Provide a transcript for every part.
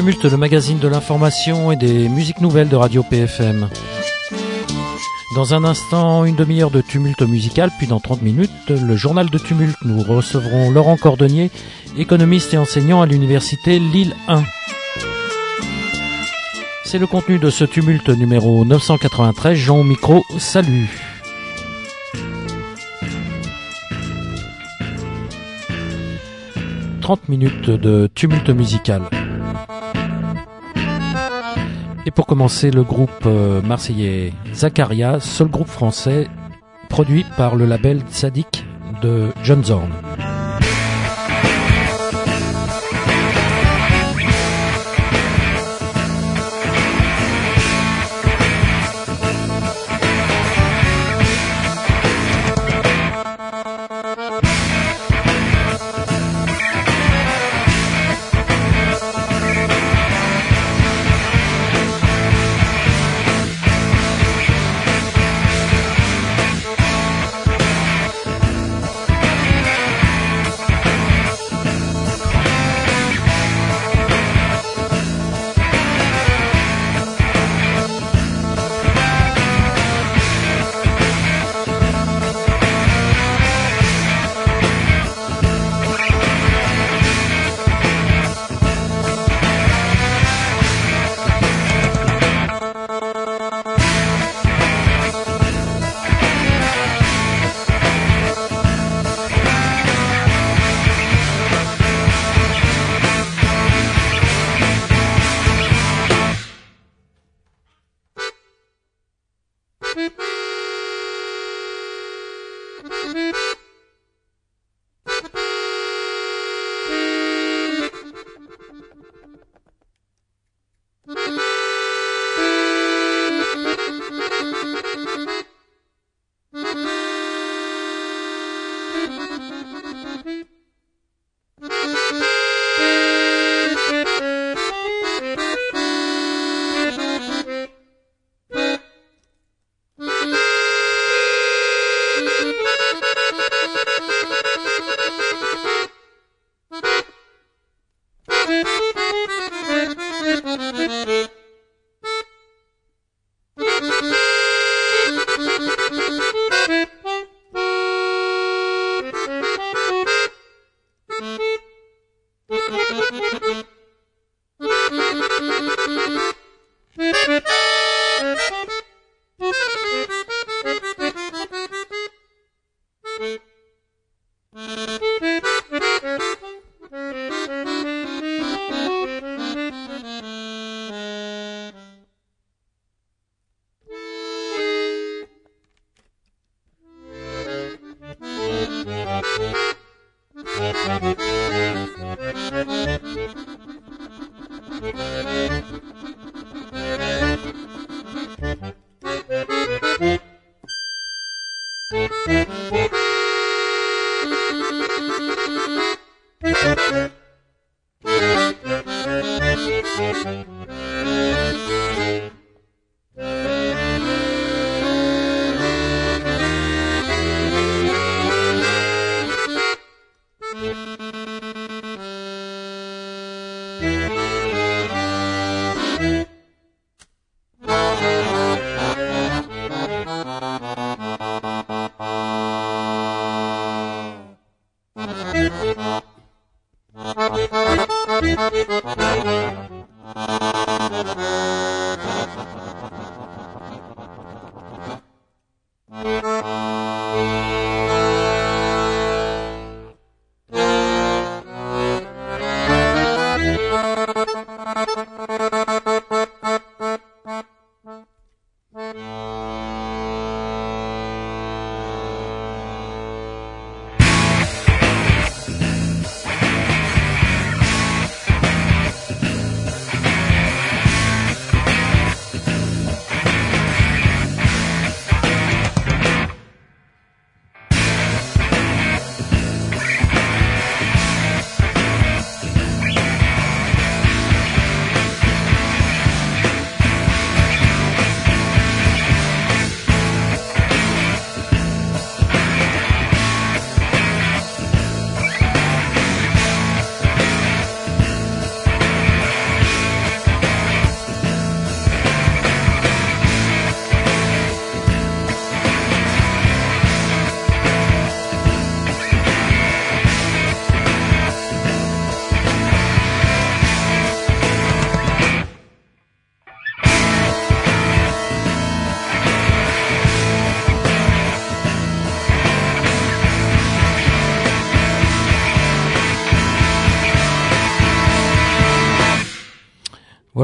Tumulte, le magazine de l'information et des musiques nouvelles de Radio PFM. Dans un instant, une demi-heure de tumulte musical, puis dans 30 minutes, le journal de Tumulte. Nous recevrons Laurent Cordonnier, économiste et enseignant à l'université Lille 1. C'est le contenu de ce tumulte numéro 993. Jean au micro, salut. « 30 minutes de tumulte musical. Et pour commencer, le groupe marseillais Zakaria, seul groupe français produit par le label Tzadik de John Zorn.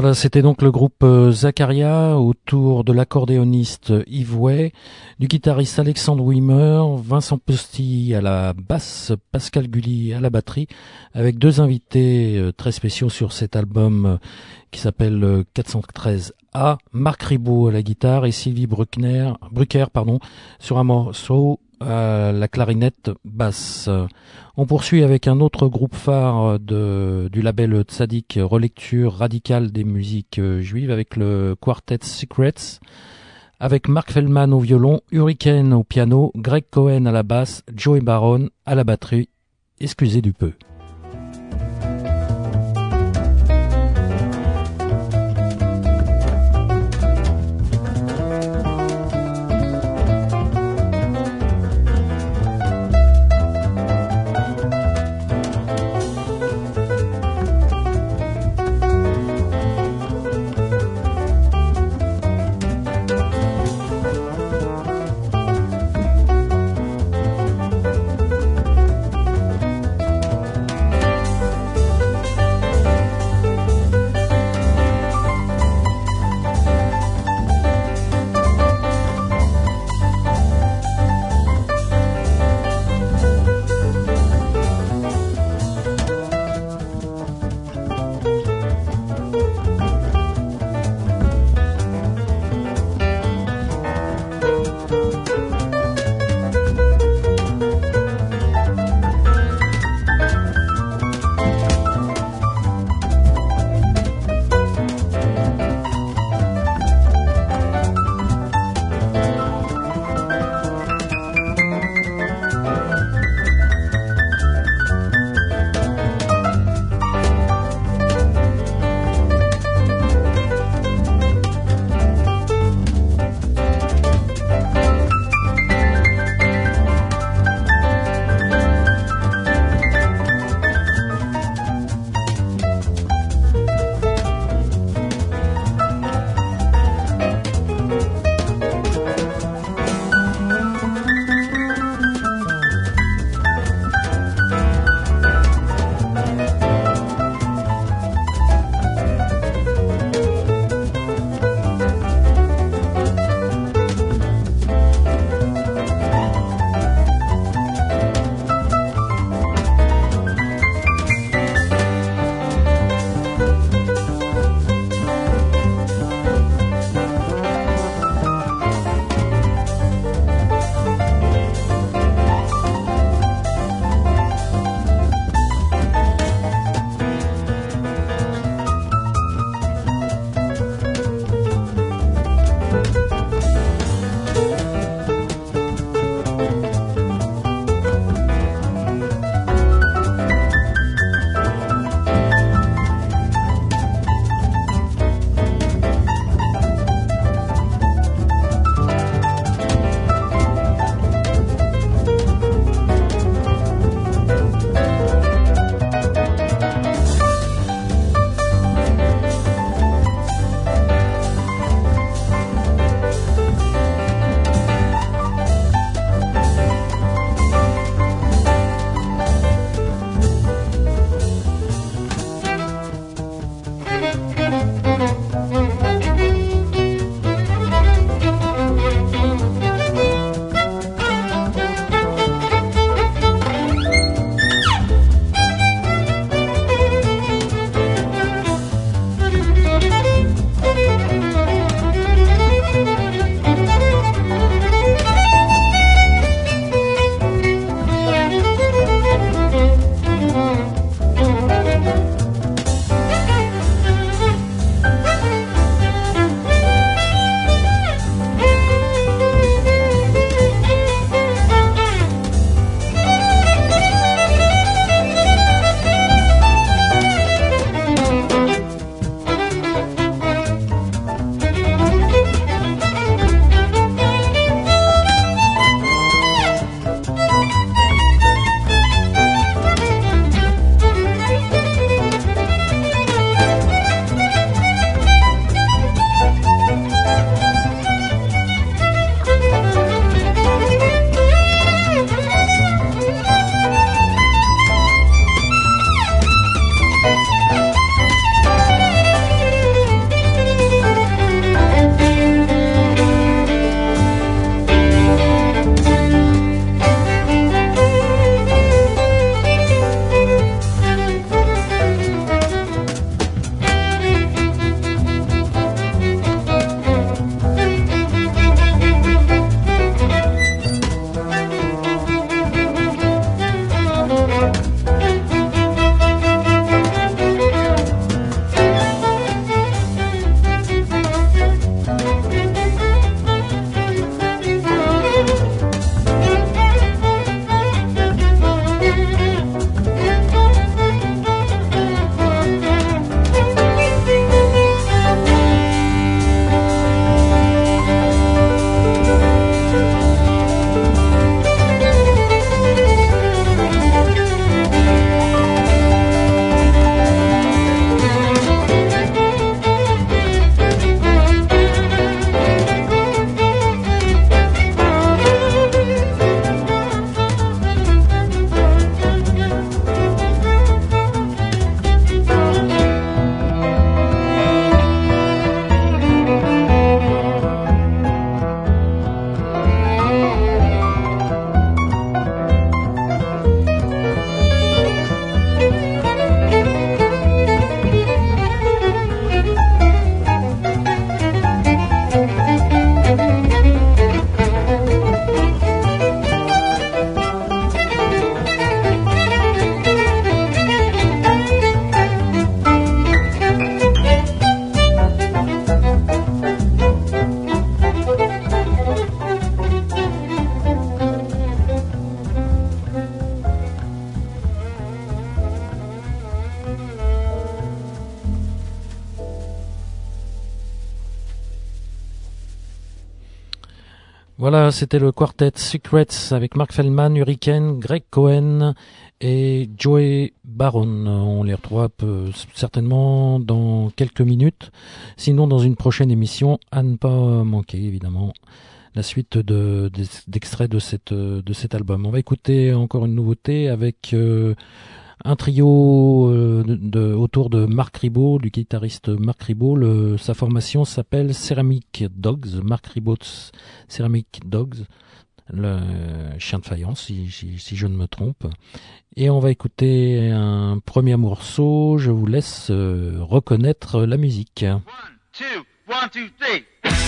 Voilà, c'était donc le groupe Zakaria autour de l'accordéoniste Yves Way, du guitariste Alexandre Wimmer, Vincent Posty à la basse, Pascal Gully à la batterie, avec deux invités très spéciaux sur cet album qui s'appelle 413A, Marc Ribot à la guitare et Sylvie Brucker, sur un morceau à la clarinette basse. On poursuit avec un autre groupe phare du label Tzadik, relecture radicale des musiques juives, avec le Quartet Secrets, avec Mark Feldman au violon, Hurricane au piano, Greg Cohen à la basse, Joey Baron à la batterie. Excusez du peu. Voilà, c'était le quartet Secrets avec Mark Feldman, Hurricane, Greg Cohen et Joey Baron. On les retrouve certainement dans quelques minutes. Sinon, dans une prochaine émission, à ne pas manquer, évidemment, la suite d'extraits de cet album. On va écouter encore une nouveauté avec un trio autour de Marc Ribot, du guitariste Marc Ribot. Sa formation s'appelle Ceramic Dogs, Marc Ribot's Ceramic Dogs, le chien de faïence, si je ne me trompe. Et on va écouter un premier morceau. Je vous laisse reconnaître la musique. 1, 2, 1, 2, 3.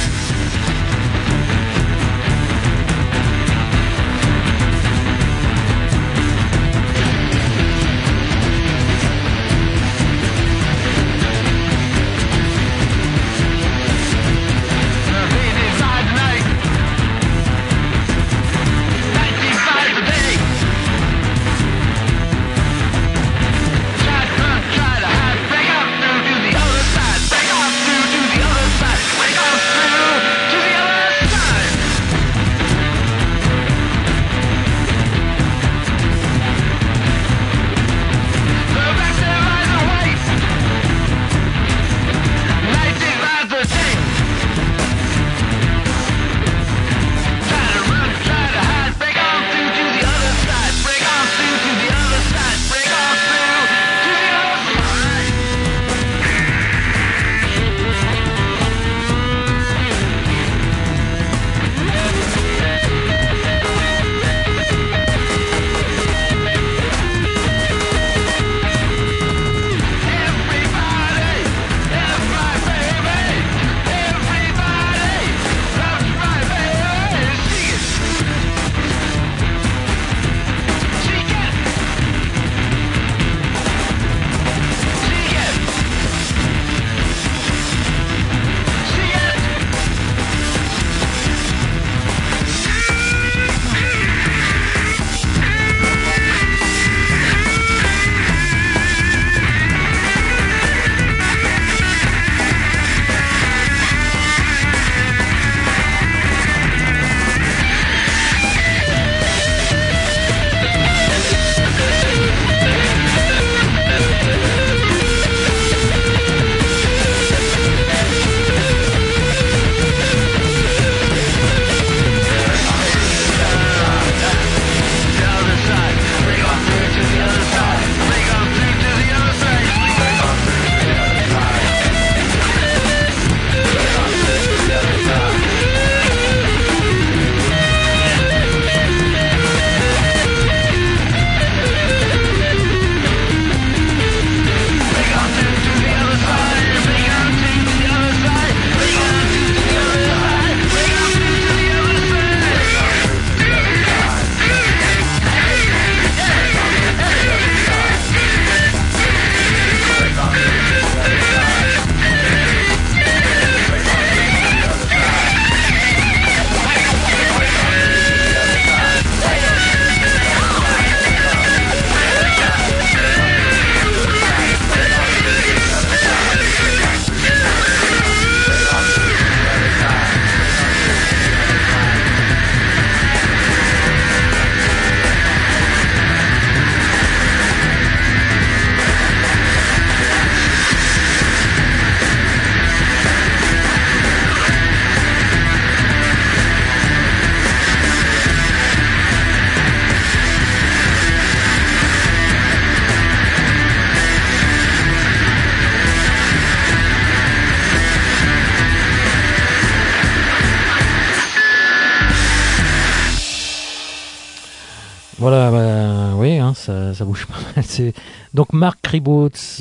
Voilà, bah, oui, hein, ça bouge pas mal. C'est donc Marc Ribot's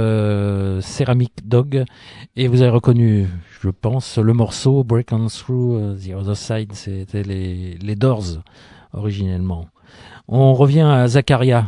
Ceramic Dog, et vous avez reconnu, je pense, le morceau Break On Through the Other Side. C'était les Doors originellement. On revient à Zakaria.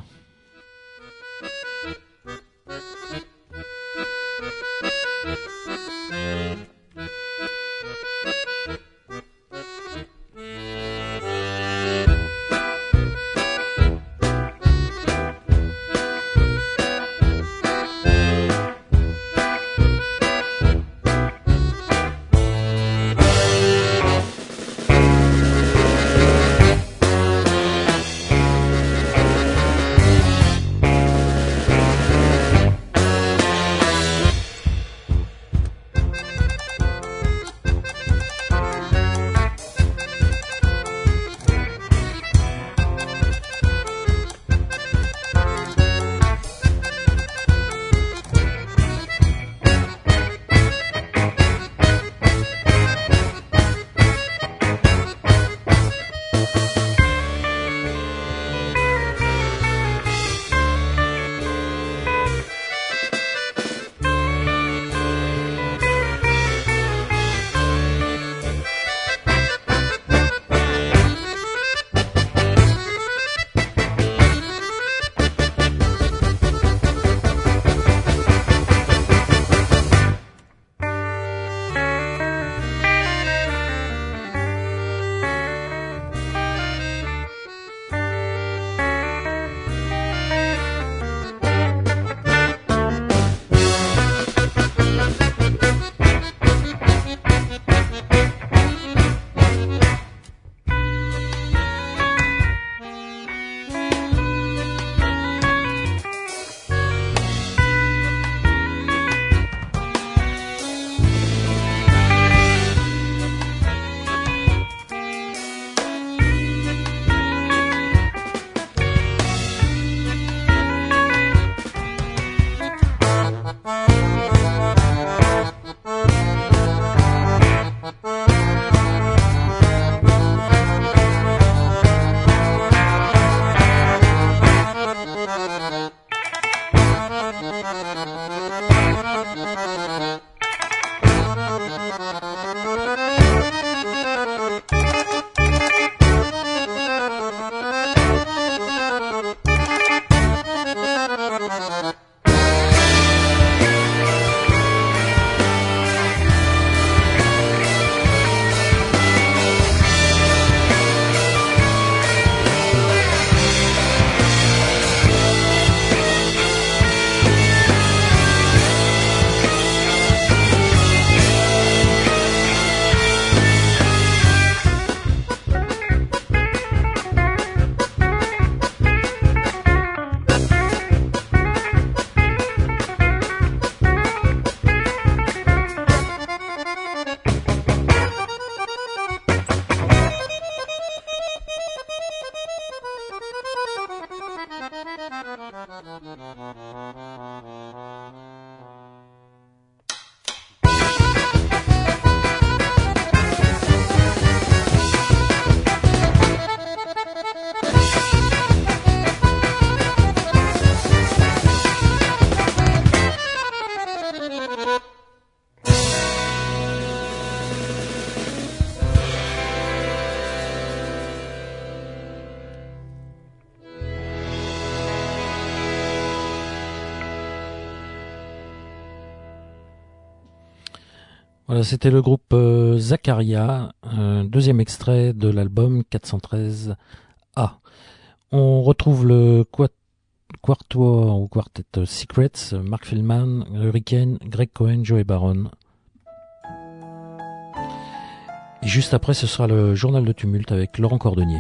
Voilà, c'était le groupe Zacharia, deuxième extrait de l'album 413A. On retrouve le Quatuor ou Quartet Secrets, Mark Feldman, Hurricane, Greg Cohen, Joey Baron. Et juste après, ce sera le journal de Tumulte avec Laurent Cordonnier.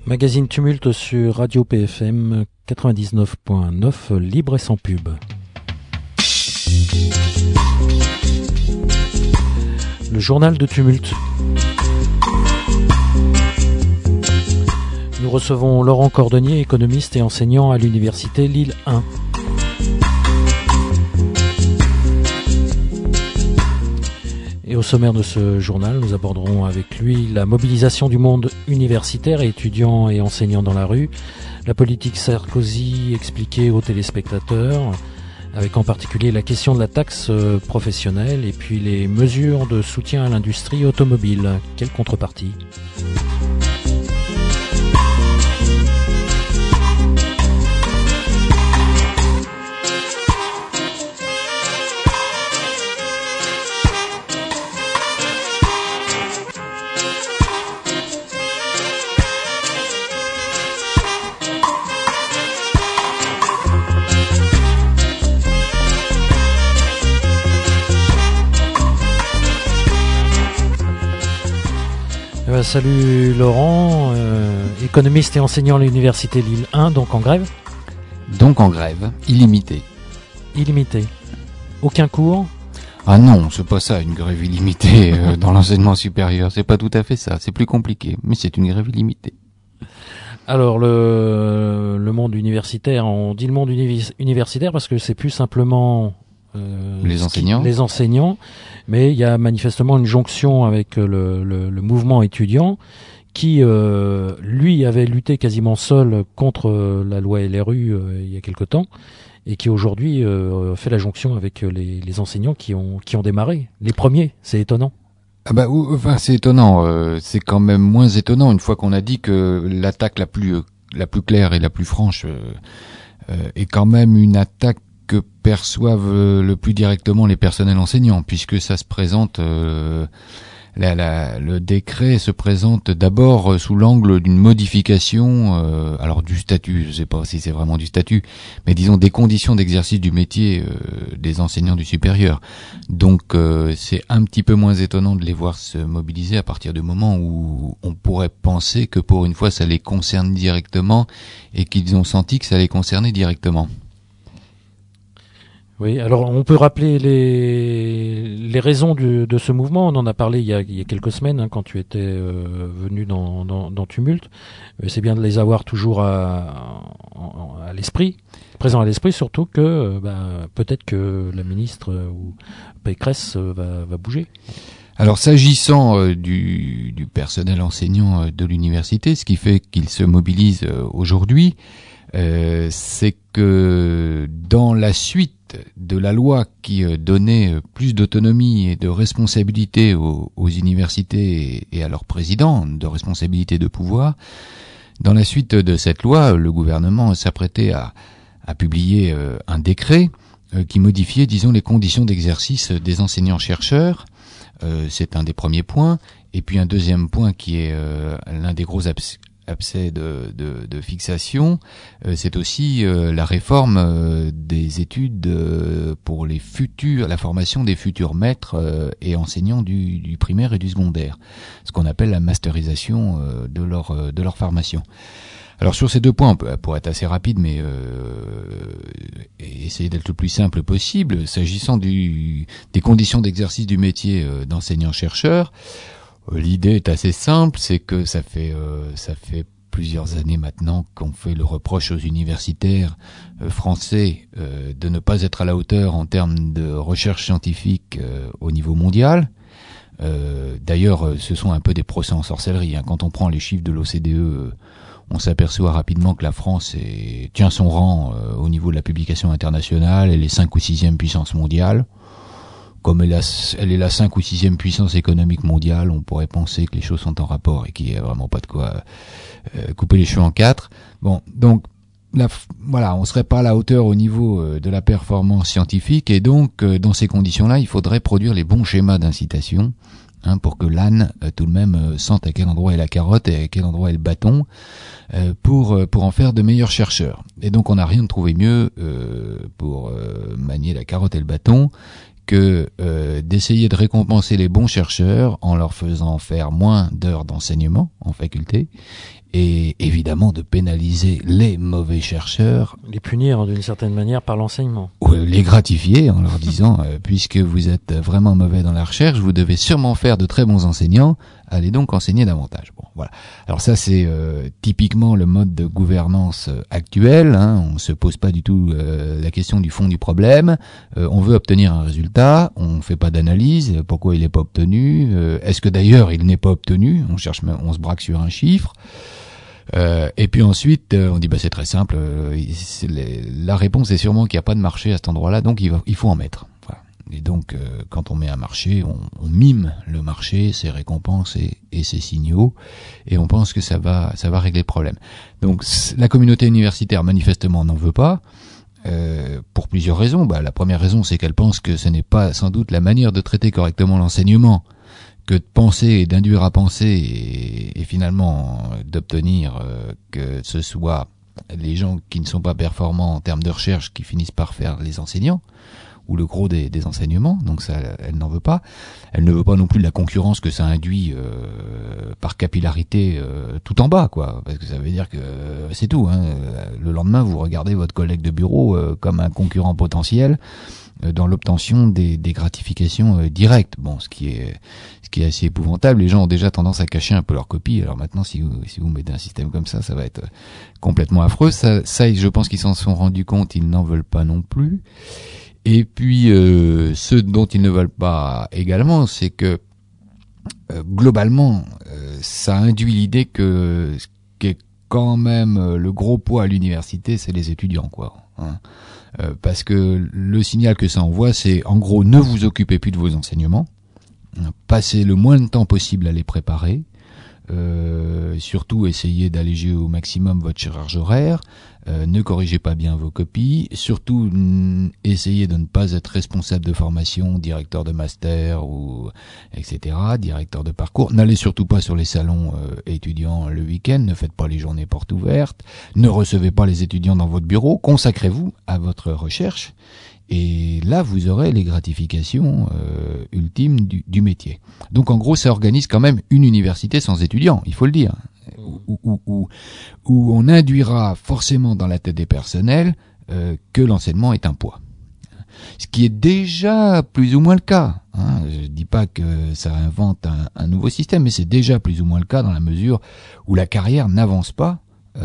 Magazine Tumulte sur Radio PFM 99.9, libre et sans pub. Le journal de Tumulte. Nous recevons Laurent Cordonnier, économiste et enseignant à l'université Lille 1. Et au sommaire de ce journal, nous aborderons avec lui la mobilisation du monde universitaire, étudiants et enseignants dans la rue, la politique Sarkozy expliquée aux téléspectateurs, avec en particulier la question de la taxe professionnelle et puis les mesures de soutien à l'industrie automobile. Quelle contrepartie ? Salut Laurent, économiste et enseignant à l'université Lille 1, donc en grève ? Donc en grève, illimitée. Illimitée. Aucun cours ? Ah non, c'est pas ça, une grève illimitée dans l'enseignement supérieur, c'est pas tout à fait ça, c'est plus compliqué, mais c'est une grève illimitée. Alors le monde universitaire, on dit le monde universitaire parce que c'est plus simplement les enseignants, mais il y a manifestement une jonction avec le mouvement étudiant qui, lui, avait lutté quasiment seul contre la loi LRU il y a quelque temps et qui aujourd'hui fait la jonction avec les enseignants qui ont démarré, les premiers. C'est étonnant. Ah bah, enfin, c'est étonnant. C'est quand même moins étonnant une fois qu'on a dit que l'attaque la plus claire et la plus franche est quand même une attaque que perçoivent le plus directement les personnels enseignants, puisque ça se présente, le décret se présente d'abord sous l'angle d'une modification, alors du statut, je sais pas si c'est vraiment du statut, mais disons des conditions d'exercice du métier des enseignants du supérieur. Donc c'est un petit peu moins étonnant de les voir se mobiliser à partir du moment où on pourrait penser que pour une fois ça les concerne directement et qu'ils ont senti que ça les concernait directement. Oui, alors on peut rappeler les raisons de ce mouvement. On en a parlé il y a quelques semaines quand tu étais venu dans Tumulte. C'est bien de les avoir toujours à l'esprit, présent à l'esprit, surtout que peut-être que la ministre ou Pécresse va bouger. Alors s'agissant du personnel enseignant de l'université, ce qui fait qu'il se mobilise aujourd'hui, c'est que dans la suite de la loi qui donnait plus d'autonomie et de responsabilité aux universités et à leurs présidents, de responsabilité de pouvoir, dans la suite de cette loi, le gouvernement s'apprêtait à publier un décret qui modifiait, disons, les conditions d'exercice des enseignants-chercheurs. C'est un des premiers points. Et puis un deuxième point qui est l'un des gros abcès de fixation, c'est aussi la réforme des études pour la formation des futurs maîtres et enseignants du primaire et du secondaire, ce qu'on appelle la masterisation de leur formation. Alors sur ces deux points, pour être assez rapide, mais essayer d'être le plus simple possible, s'agissant des conditions d'exercice du métier d'enseignant-chercheur, l'idée est assez simple, c'est que ça fait plusieurs années maintenant qu'on fait le reproche aux universitaires français de ne pas être à la hauteur en termes de recherche scientifique au niveau mondial. D'ailleurs, ce sont un peu des procès en sorcellerie. Quand on prend les chiffres de l'OCDE, on s'aperçoit rapidement que la France tient son rang au niveau de la publication internationale. Elle est 5 ou 6e puissance mondiale. Comme elle est la 5 ou 6e puissance économique mondiale, on pourrait penser que les choses sont en rapport et qu'il n'y a vraiment pas de quoi couper les cheveux en quatre. Bon, donc voilà, on serait pas à la hauteur au niveau de la performance scientifique, et donc dans ces conditions-là, il faudrait produire les bons schémas d'incitation pour que l'âne tout de même sente à quel endroit est la carotte et à quel endroit est le bâton, pour en faire de meilleurs chercheurs. Et donc on n'a rien trouvé mieux pour manier la carotte et le bâton que d'essayer de récompenser les bons chercheurs en leur faisant faire moins d'heures d'enseignement en faculté, et évidemment de pénaliser les mauvais chercheurs. Les punir d'une certaine manière par l'enseignement. Ou les gratifier en leur disant puisque vous êtes vraiment mauvais dans la recherche, vous devez sûrement faire de très bons enseignants, allez donc enseigner davantage. Bon, voilà. Alors ça c'est typiquement le mode de gouvernance actuel, hein. On se pose pas du tout la question du fond du problème. On veut obtenir un résultat, on fait pas d'analyse, pourquoi il n'est pas obtenu, est-ce que d'ailleurs il n'est pas obtenu, on se braque sur un chiffre. Et puis ensuite, on dit c'est très simple. La réponse est sûrement qu'il n'y a pas de marché à cet endroit-là, donc il faut en mettre. Voilà. Et donc, quand on met un marché, on mime le marché, ses récompenses et ses signaux, et on pense que ça va régler le problème. Donc, la communauté universitaire manifestement n'en veut pas. Pour plusieurs raisons. La première raison, c'est qu'elle pense que ce n'est pas sans doute la manière de traiter correctement l'enseignement que de penser et d'induire à penser et finalement d'obtenir que ce soit les gens qui ne sont pas performants en termes de recherche qui finissent par faire les enseignants ou le gros des enseignements. Donc ça, elle n'en veut pas. Elle ne veut pas non plus de la concurrence que ça induit par capillarité tout en bas, quoi. Parce que ça veut dire que c'est tout, hein. Le lendemain, vous regardez votre collègue de bureau comme un concurrent potentiel dans l'obtention des gratifications directes. Bon, ce qui est assez épouvantable. Les gens ont déjà tendance à cacher un peu leur copie. Alors maintenant, si vous mettez un système comme ça va être complètement affreux. Ça, je pense qu'ils s'en sont rendus compte. Ils n'en veulent pas non plus. Et puis, ce dont ils ne veulent pas également, c'est que globalement, ça induit l'idée que ce qui est quand même le gros poids à l'université, c'est les étudiants, quoi. Hein. Parce que le signal que ça envoie, c'est en gros ne vous occupez plus de vos enseignements, passez le moins de temps possible à les préparer, surtout essayez d'alléger au maximum votre charge horaire, ne corrigez pas bien vos copies, surtout essayez de ne pas être responsable de formation, directeur de master ou etc., directeur de parcours. N'allez surtout pas sur les salons étudiants le week-end, ne faites pas les journées portes ouvertes, ne recevez pas les étudiants dans votre bureau, consacrez-vous à votre recherche. Et là, vous aurez les gratifications ultimes du métier. Donc, en gros, ça organise quand même une université sans étudiants, il faut le dire, où on induira forcément dans la tête des personnels que l'enseignement est un poids. Ce qui est déjà plus ou moins le cas. Hein. Je dis pas que ça invente un nouveau système, mais c'est déjà plus ou moins le cas dans la mesure où la carrière n'avance pas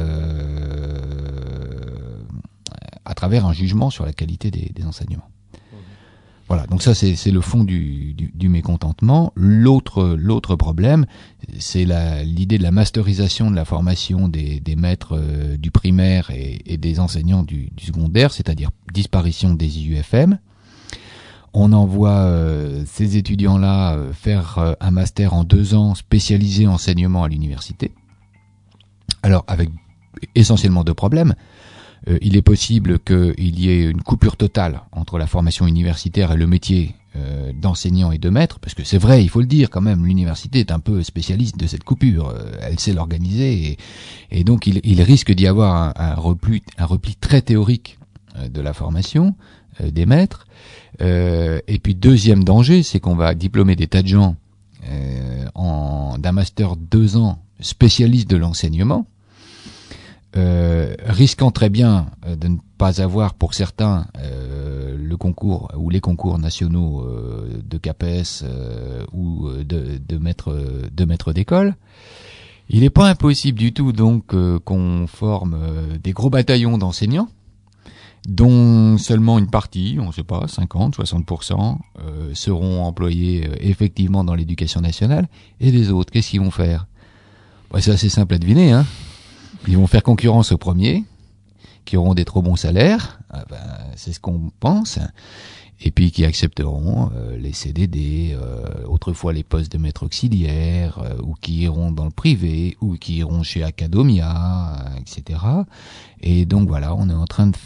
à travers un jugement sur la qualité des enseignements. Voilà, donc ça c'est le fond du mécontentement. L'autre problème, c'est l'idée de la masterisation de la formation des maîtres du primaire et des enseignants du secondaire, c'est-à-dire disparition des IUFM. On envoie ces étudiants-là faire un master en 2 ans spécialisé en enseignement à l'université. Alors avec essentiellement 2 problèmes. Il est possible qu'il y ait une coupure totale entre la formation universitaire et le métier d'enseignant et de maître, parce que c'est vrai, il faut le dire quand même, l'université est un peu spécialiste de cette coupure, elle sait l'organiser, et donc il risque d'y avoir un repli très théorique de la formation des maîtres. Et puis deuxième danger, c'est qu'on va diplômer des tas de gens d'un master 2 ans spécialiste de l'enseignement, risquant très bien de ne pas avoir pour certains le concours ou les concours nationaux de CAPES ou de maître d'école. Il n'est pas impossible du tout donc qu'on forme des gros bataillons d'enseignants dont seulement une partie, on ne sait pas, 50-60%, seront employés effectivement dans l'éducation nationale, et les autres, qu'est-ce qu'ils vont faire? C'est assez simple à deviner, hein. Ils vont faire concurrence aux premiers, qui auront des trop bons salaires, c'est ce qu'on pense, et puis qui accepteront les CDD, autrefois les postes de maître auxiliaire, ou qui iront dans le privé, ou qui iront chez Academia, etc. Et donc voilà, on est en train de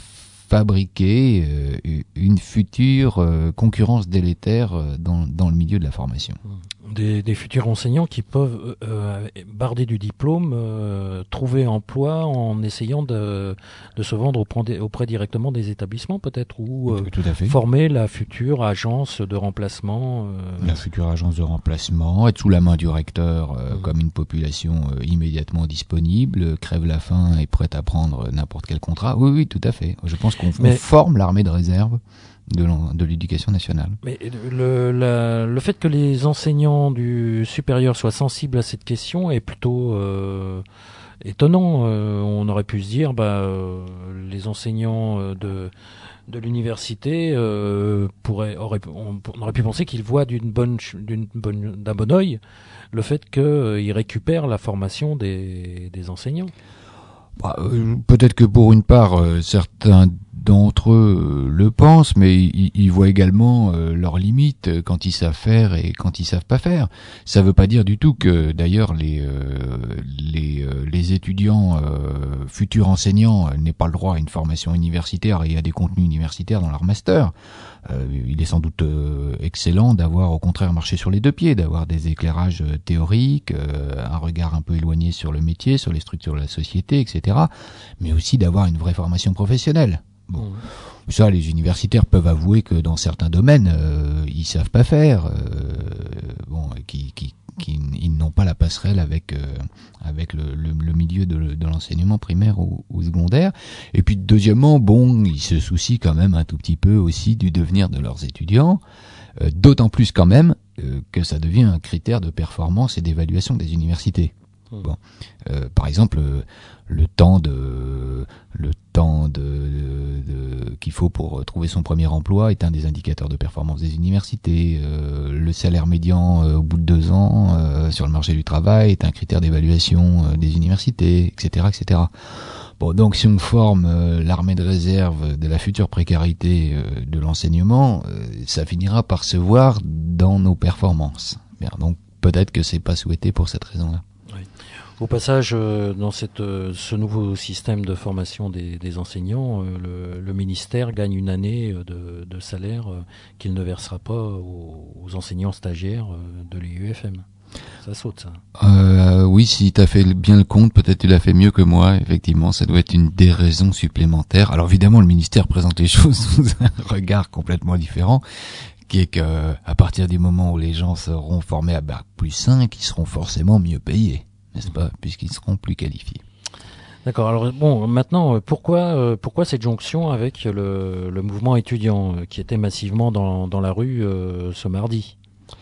fabriquer une future concurrence délétère dans le milieu de la formation. Des futurs enseignants qui peuvent, bardés du diplôme, trouver emploi en essayant de se vendre auprès directement des établissements, peut-être, ou Tout à fait. former la future agence de remplacement. La future agence de remplacement, être sous la main du recteur comme une population immédiatement disponible, crève la faim et prête à prendre n'importe quel contrat. Oui, tout à fait. Je pense qu'on forme l'armée de réserve de l'éducation nationale. Mais le fait que les enseignants du supérieur soient sensibles à cette question est plutôt étonnant. On aurait pu se dire, les enseignants de l'université on aurait pu penser qu'ils voient d'un bon œil le fait qu'ils récupèrent la formation des enseignants. Peut-être que pour une part, certains d'entre eux le pensent, mais ils voient également leurs limites quand ils savent faire et quand ils savent pas faire. Ça veut pas dire du tout que d'ailleurs les étudiants futurs enseignants n'aient pas le droit à une formation universitaire et à des contenus universitaires dans leur master. Il est sans doute excellent d'avoir au contraire marché sur les deux pieds, d'avoir des éclairages théoriques, un regard un peu éloigné sur le métier, sur les structures de la société, etc. Mais aussi d'avoir une vraie formation professionnelle. Bon, ça, les universitaires peuvent avouer que dans certains domaines, ils savent pas faire. Ils n'ont pas la passerelle avec le milieu de l'enseignement primaire ou secondaire. Et puis deuxièmement, ils se soucient quand même un tout petit peu aussi du devenir de leurs étudiants, d'autant plus quand même que ça devient un critère de performance et d'évaluation des universités. Par exemple, le temps qu'il faut pour trouver son premier emploi est un des indicateurs de performance des universités. Le salaire médian au bout de 2 ans sur le marché du travail est un critère d'évaluation des universités, etc., etc. Donc si on forme l'armée de réserve de la future précarité de l'enseignement, ça finira par se voir dans nos performances. Donc peut-être que c'est pas souhaité pour cette raison-là. Au passage, dans ce nouveau système de formation des enseignants, le ministère gagne une année de salaire qu'il ne versera pas aux enseignants stagiaires de l'IUFM. Ça saute, ça. Oui, si tu as fait bien le compte, peut-être tu l'as fait mieux que moi. Effectivement, ça doit être une des raisons supplémentaires. Alors évidemment, le ministère présente les choses sous un regard complètement différent, qui est que à partir du moment où les gens seront formés à Bac+5, ils seront forcément mieux payés, n'est-ce pas, puisqu'ils seront plus qualifiés. D'accord. Alors maintenant, pourquoi cette jonction avec le mouvement étudiant qui était massivement dans la rue ce mardi?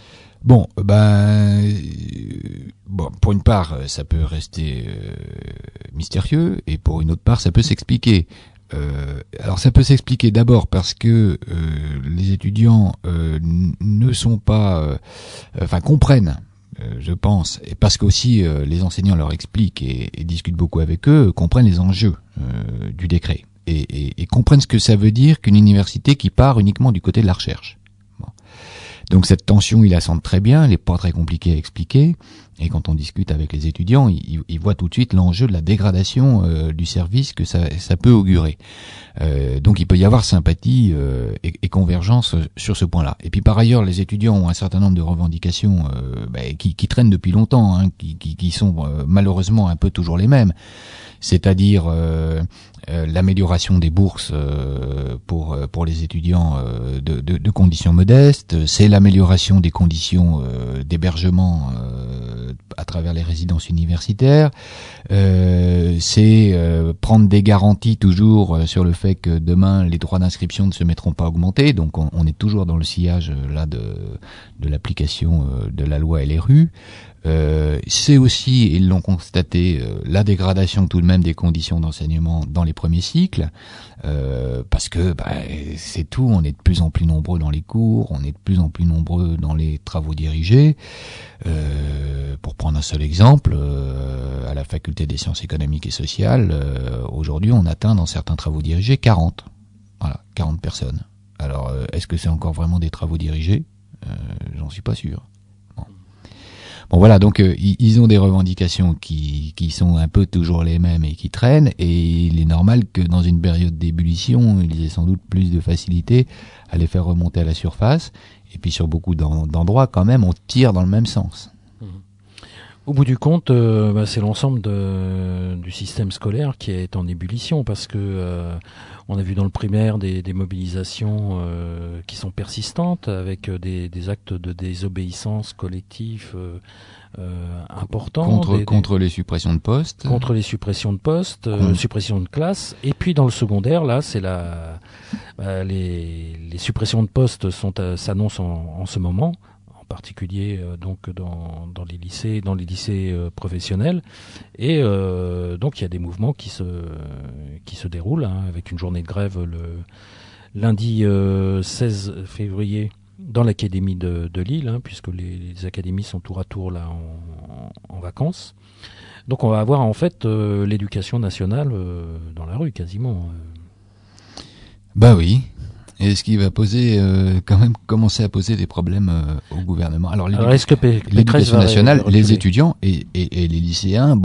Pour une part, ça peut rester mystérieux, et pour une autre part, ça peut s'expliquer. Alors ça peut s'expliquer d'abord parce que les étudiants ne sont pas, comprennent, je pense, et parce qu'aussi les enseignants leur expliquent et discutent beaucoup avec eux, comprennent les enjeux du décret et comprennent ce que ça veut dire qu'une université qui part uniquement du côté de la recherche. Donc cette tension, ils la sentent très bien, elle n'est pas très compliquée à expliquer, et quand on discute avec les étudiants, ils voient tout de suite l'enjeu de la dégradation du service que ça peut augurer. Donc il peut y avoir sympathie et convergence sur ce point-là. Et puis par ailleurs, les étudiants ont un certain nombre de revendications qui traînent depuis longtemps, qui sont malheureusement un peu toujours les mêmes. C'est-à-dire l'amélioration des bourses pour les étudiants de conditions modestes, c'est l'amélioration des conditions d'hébergement à travers les résidences universitaires, c'est prendre des garanties toujours sur le fait que demain les droits d'inscription ne se mettront pas à augmenter, donc on est toujours dans le sillage là de l'application de la loi LRU. C'est aussi, ils l'ont constaté, la dégradation tout de même des conditions d'enseignement dans les premiers cycles, parce que c'est tout, on est de plus en plus nombreux dans les cours, on est de plus en plus nombreux dans les travaux dirigés. Pour prendre un seul exemple, à la faculté des sciences économiques et sociales, aujourd'hui on atteint dans certains travaux dirigés 40 personnes. Alors est-ce que c'est encore vraiment des travaux dirigés ? J'en suis pas sûr. Bon voilà, donc ils ont des revendications qui sont un peu toujours les mêmes et qui traînent, et il est normal que dans une période d'ébullition, ils aient sans doute plus de facilité à les faire remonter à la surface, et puis sur beaucoup d'endroits quand même, on tire dans le même sens. Au bout du compte, c'est l'ensemble du système scolaire qui est en ébullition, parce que on a vu dans le primaire des mobilisations qui sont persistantes, avec des actes de désobéissance collective importants. Contre les suppressions de postes. Contre les suppressions de postes, suppressions de classes. Et puis dans le secondaire, là, c'est les suppressions de postes s'annoncent en ce moment. En particulier donc dans les lycées professionnels, et donc il y a des mouvements qui se déroulent, avec une journée de grève le lundi 16 février dans l'académie de Lille, puisque les académies sont tour à tour là en vacances. Donc on va avoir en fait l'éducation nationale dans la rue quasiment. Bah oui. Et ce qui va poser, quand même, commencer à poser des problèmes au gouvernement. Alors l'éducation nationale, les étudiants et les lycéens,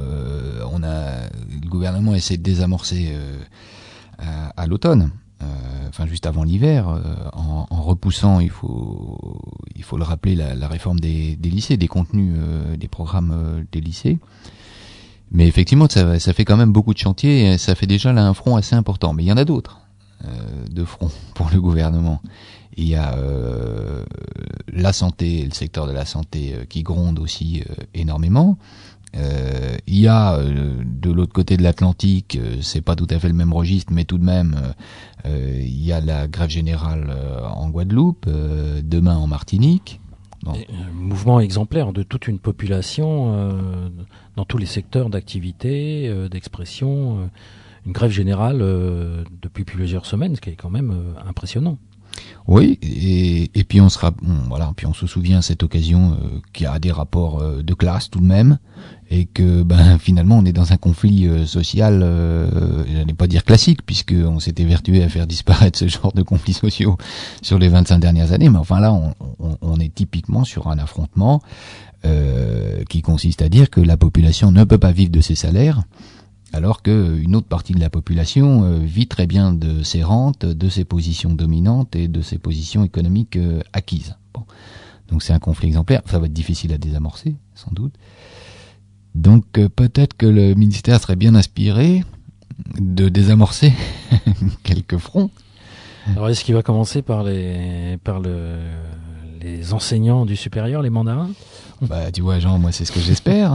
le gouvernement essaie de désamorcer à l'automne, juste avant l'hiver, en repoussant, il faut le rappeler, la réforme des lycées, des contenus, des programmes des lycées. Mais effectivement, ça fait quand même beaucoup de chantiers, et ça fait déjà là un front assez important. Mais il y en a d'autres de front pour le gouvernement. Il y a la santé, le secteur de la santé qui gronde aussi énormément. Il y a de l'autre côté de l'Atlantique, c'est pas tout à fait le même registre, mais tout de même, il y a la grève générale en Guadeloupe, demain en Martinique. Mouvement exemplaire de toute une population dans tous les secteurs d'activité, d'expression. Une grève générale depuis plusieurs semaines, ce qui est quand même impressionnant. Oui, et puis on se souvient à cette occasion qu'il y a des rapports de classe tout de même, et que finalement on est dans un conflit social, je n'allais pas dire classique, puisque on s'était évertué à faire disparaître ce genre de conflits sociaux sur les 25 dernières années, mais enfin là on est typiquement sur un affrontement qui consiste à dire que la population ne peut pas vivre de ses salaires, alors qu'une autre partie de la population vit très bien de ses rentes, de ses positions dominantes et de ses positions économiques acquises. Bon. Donc c'est un conflit exemplaire, ça va être difficile à désamorcer, sans doute. Donc peut-être que le ministère serait bien inspiré de désamorcer quelques fronts. Alors est-ce qu'il va commencer par les enseignants du supérieur, les mandarins ? Tu vois, Jean, moi c'est ce que j'espère.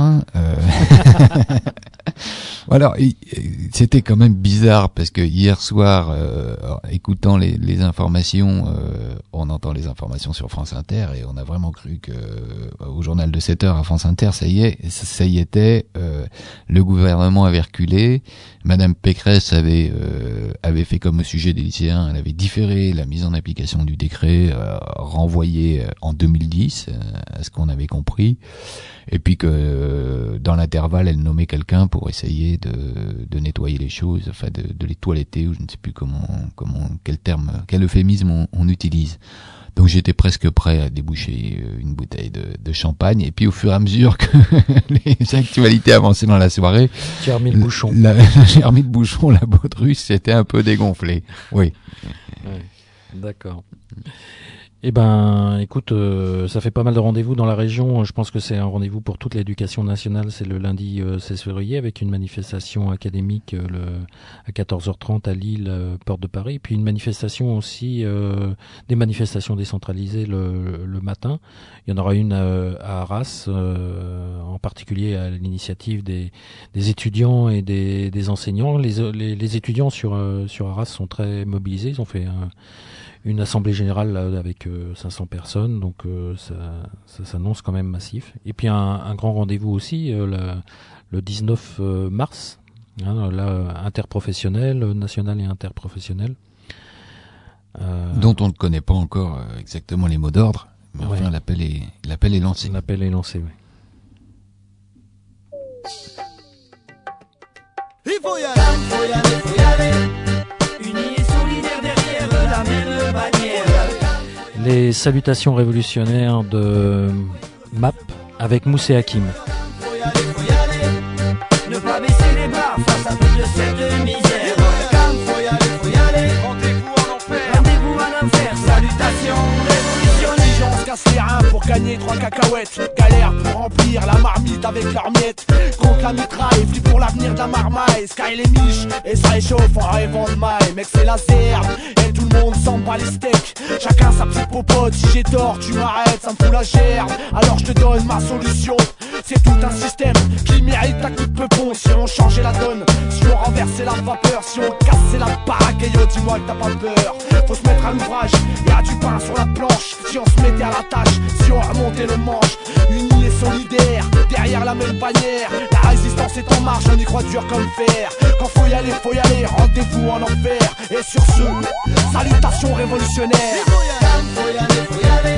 Alors, c'était quand même bizarre parce que hier soir, écoutant les informations, on entend les informations sur France Inter et on a vraiment cru que au journal de 7 heures à France Inter, ça y était, le gouvernement avait reculé. Madame Pécresse avait fait comme au sujet des lycéens, elle avait différé la mise en application du décret renvoyé en 2010, à ce qu'on avait compris. Et puis que dans l'intervalle, elle nommait quelqu'un pour essayer de nettoyer les choses, de les toiletter, ou je ne sais plus quel euphémisme on utilise. Donc j'étais presque prêt à déboucher une bouteille de champagne, et puis au fur et à mesure que les actualités avançaient dans la soirée, j'ai remis le bouchon. J'ai remis le bouchon, la botte russe s'était un peu dégonflée. Oui. Ouais, d'accord. Écoute, ça fait pas mal de rendez-vous dans la région. Je pense que c'est un rendez-vous pour toute l'éducation nationale. C'est le lundi 16 février avec une manifestation académique à 14h30 à Lille, porte de Paris. Puis une manifestation aussi, des manifestations décentralisées le matin. Il y en aura une à Arras, en particulier à l'initiative des étudiants et des enseignants. Les étudiants sur Arras sont très mobilisés. Ils ont fait une assemblée générale là, avec 500 personnes, donc ça s'annonce quand même massif. Et puis un grand rendez-vous aussi le 19 mars, là interprofessionnel, national et interprofessionnel. Dont on ne connaît pas encore exactement les mots d'ordre, mais enfin l'appel est lancé. L'appel est lancé, oui. Il faut y aller. Unis et solidaires derrière la même bannière. Les salutations révolutionnaires de MAP, avec Mousse et Hakim. Faut y aller, ne pas baisser les bras face à toute cette misère. Faut y aller, rendez-vous en enfer, salutations révolutionnaires. Les gens se cassent les reins pour gagner 3 cacahuètes. Galère pour remplir la marmite avec leurs miettes. Contre la mitraille, flip pour l'avenir de la marmaille. Sky les miches, et ça réchauffe en rêvant de maille. Mec c'est la zerbe, et tout le monde s'en bat les steaks. Chacun sa petite popote, si j'ai tort tu m'arrêtes, ça me fout la gerbe. Alors je te donne ma solution. C'est tout un système qui mérite un coup de peupon. Si on changeait la donne, si on renversait la vapeur, si on cassait la baraque, et yo dis-moi que t'as pas peur. Faut se mettre à l'ouvrage, y'a du pain sur la planche. Si on se mettait à la tâche, si on remontait le manche. Unis et solidaires, derrière la même bannière. La résistance est en marche, on y croit dur comme fer. Quand faut y aller, rendez-vous en enfer. Et sur ce, salutations révolutionnaires. Faut y aller,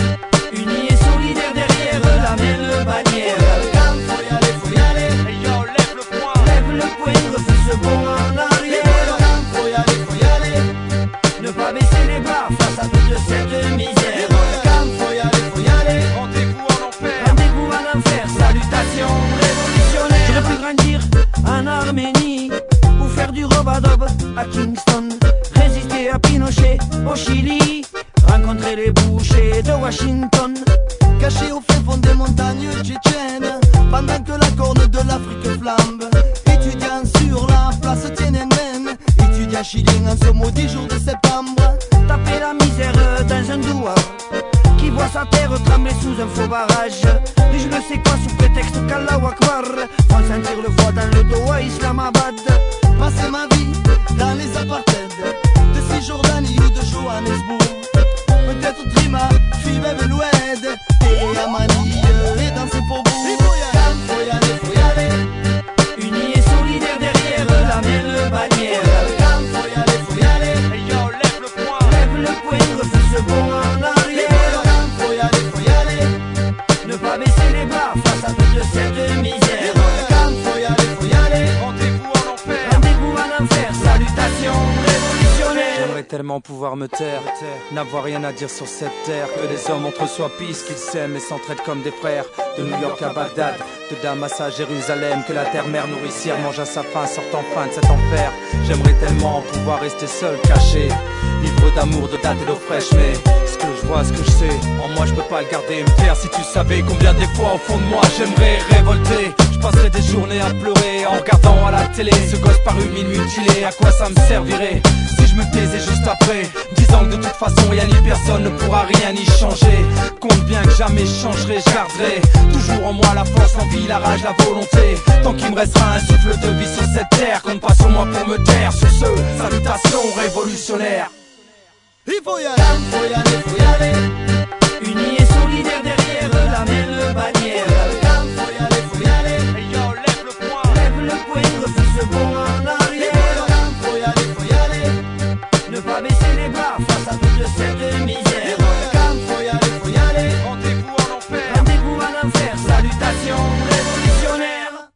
unis et solidaires derrière la même bannière. Faut y aller, hey yo, lève le poing, refuse ce bond en arrière. Faut y aller, ne pas baisser les bras face à toute cette misère. Faut y aller, rendez-vous en enfer, salutations révolutionnaires. J'aurais pu grandir en Arménie ou faire du robadob à Kingston, résister à Pinochet au Chili, rencontrer les bouchers de Washington, caché au fin fond des montagnes tchétchènes, pendant que la corne de l'Afrique flambe. Étudiant sur la place Tiananmen, étudiant chilien en ce maudit jour de septembre. taper la misère dans un douar qui voit sa terre trembler sous un faux barrage. Et je ne sais quoi sous prétexte qu'Allahu Akbar font sentir le froid dans le dos à Islamabad. Passer ma vie dans les apartheids de Cisjordanie ou de Johannesburg. Peut-être Trima, Fibe Beloued et Amani et dans ses faubourgs. Faut y aller, unis et solidaires derrière la même bannière. Faut y aller, hey yo, lève le poing, refuse ce bond en arrière. Faut y aller, ne pas baisser les bras face à toute cette misère. Faut y aller, rendez-vous en enfer, salutations révolutionnaires. J'aimerais tellement pouvoir me taire, n'avoir rien à dire sur cette terre. Que les hommes entre eux soient pisses, qu'ils s'aiment et s'entraident comme des frères. De New York à Bagdad, de Damas à Jérusalem. Que la terre-mère nourricière mange à sa faim, sorte enfin de cet enfer. J'aimerais tellement pouvoir rester seul, caché, libre d'amour, de date et d'eau fraîche. Mais ce que je vois, ce que je sais, en moi je peux pas le garder et me taire. Si tu savais combien des fois au fond de moi j'aimerais révolter. Je passerais des journées à pleurer en regardant à la télé ce gosse par une mine mutilé. À quoi ça me servirait si je me taisais juste après, disant que de toute façon rien ni personne ne pourra rien y changer. Compte bien que jamais je changerai, je garderai toujours en moi la force, l'envie, la rage, la volonté. Tant qu'il me restera un souffle de vie sur cette terre, compte pas sur moi pour me taire. Sur ce, salutations révolutionnaires. Il faut y aller, Faut y aller, unis et solidaires derrière la même bannière. Faut y aller, hey yo, lève le poing, refuse ce bond en arrière. Faut y aller, ne pas baisser les bras face à toute cette misère. Faut y aller, rendez-vous en enfer, salutations révolutionnaires.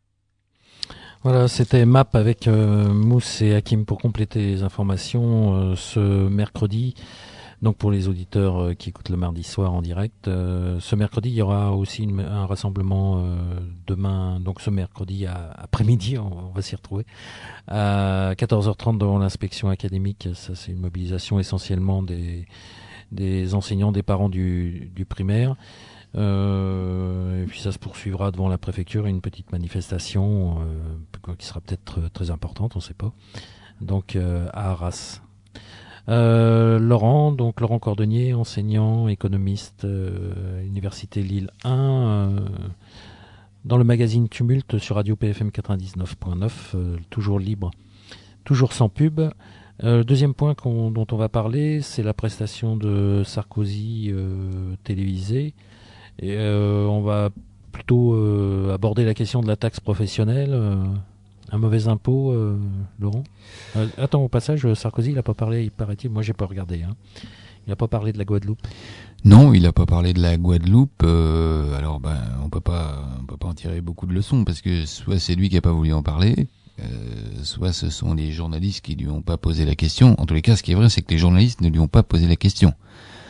Voilà, c'était MAP avec Mousse et Hakim pour compléter les informations ce mercredi. Donc pour les auditeurs qui écoutent le mardi soir en direct, ce mercredi il y aura aussi un rassemblement demain, donc ce mercredi après-midi, on va s'y retrouver, à 14h30 devant l'inspection académique. Ça c'est une mobilisation essentiellement des enseignants, des parents du primaire. Et puis ça se poursuivra devant la préfecture, une petite manifestation qui sera peut-être très importante, on ne sait pas. Donc à Arras. Laurent Cordonnier, enseignant, économiste, Université Lille 1, dans le magazine Tumulte sur Radio PFM 99.9, toujours libre, toujours sans pub. Deuxième point dont on va parler, c'est la prestation de Sarkozy télévisée. Et on va plutôt aborder la question de la taxe professionnelle. Un mauvais impôt, Laurent. Attends, au passage, Sarkozy, il n'a pas parlé, il paraît-il, moi j'ai pas regardé, hein. Il n'a pas parlé de la Guadeloupe. Non, il n'a pas parlé de la Guadeloupe. Alors, on peut pas en tirer beaucoup de leçons parce que soit c'est lui qui a pas voulu en parler, soit ce sont les journalistes qui lui ont pas posé la question. En tous les cas, ce qui est vrai, c'est que les journalistes ne lui ont pas posé la question.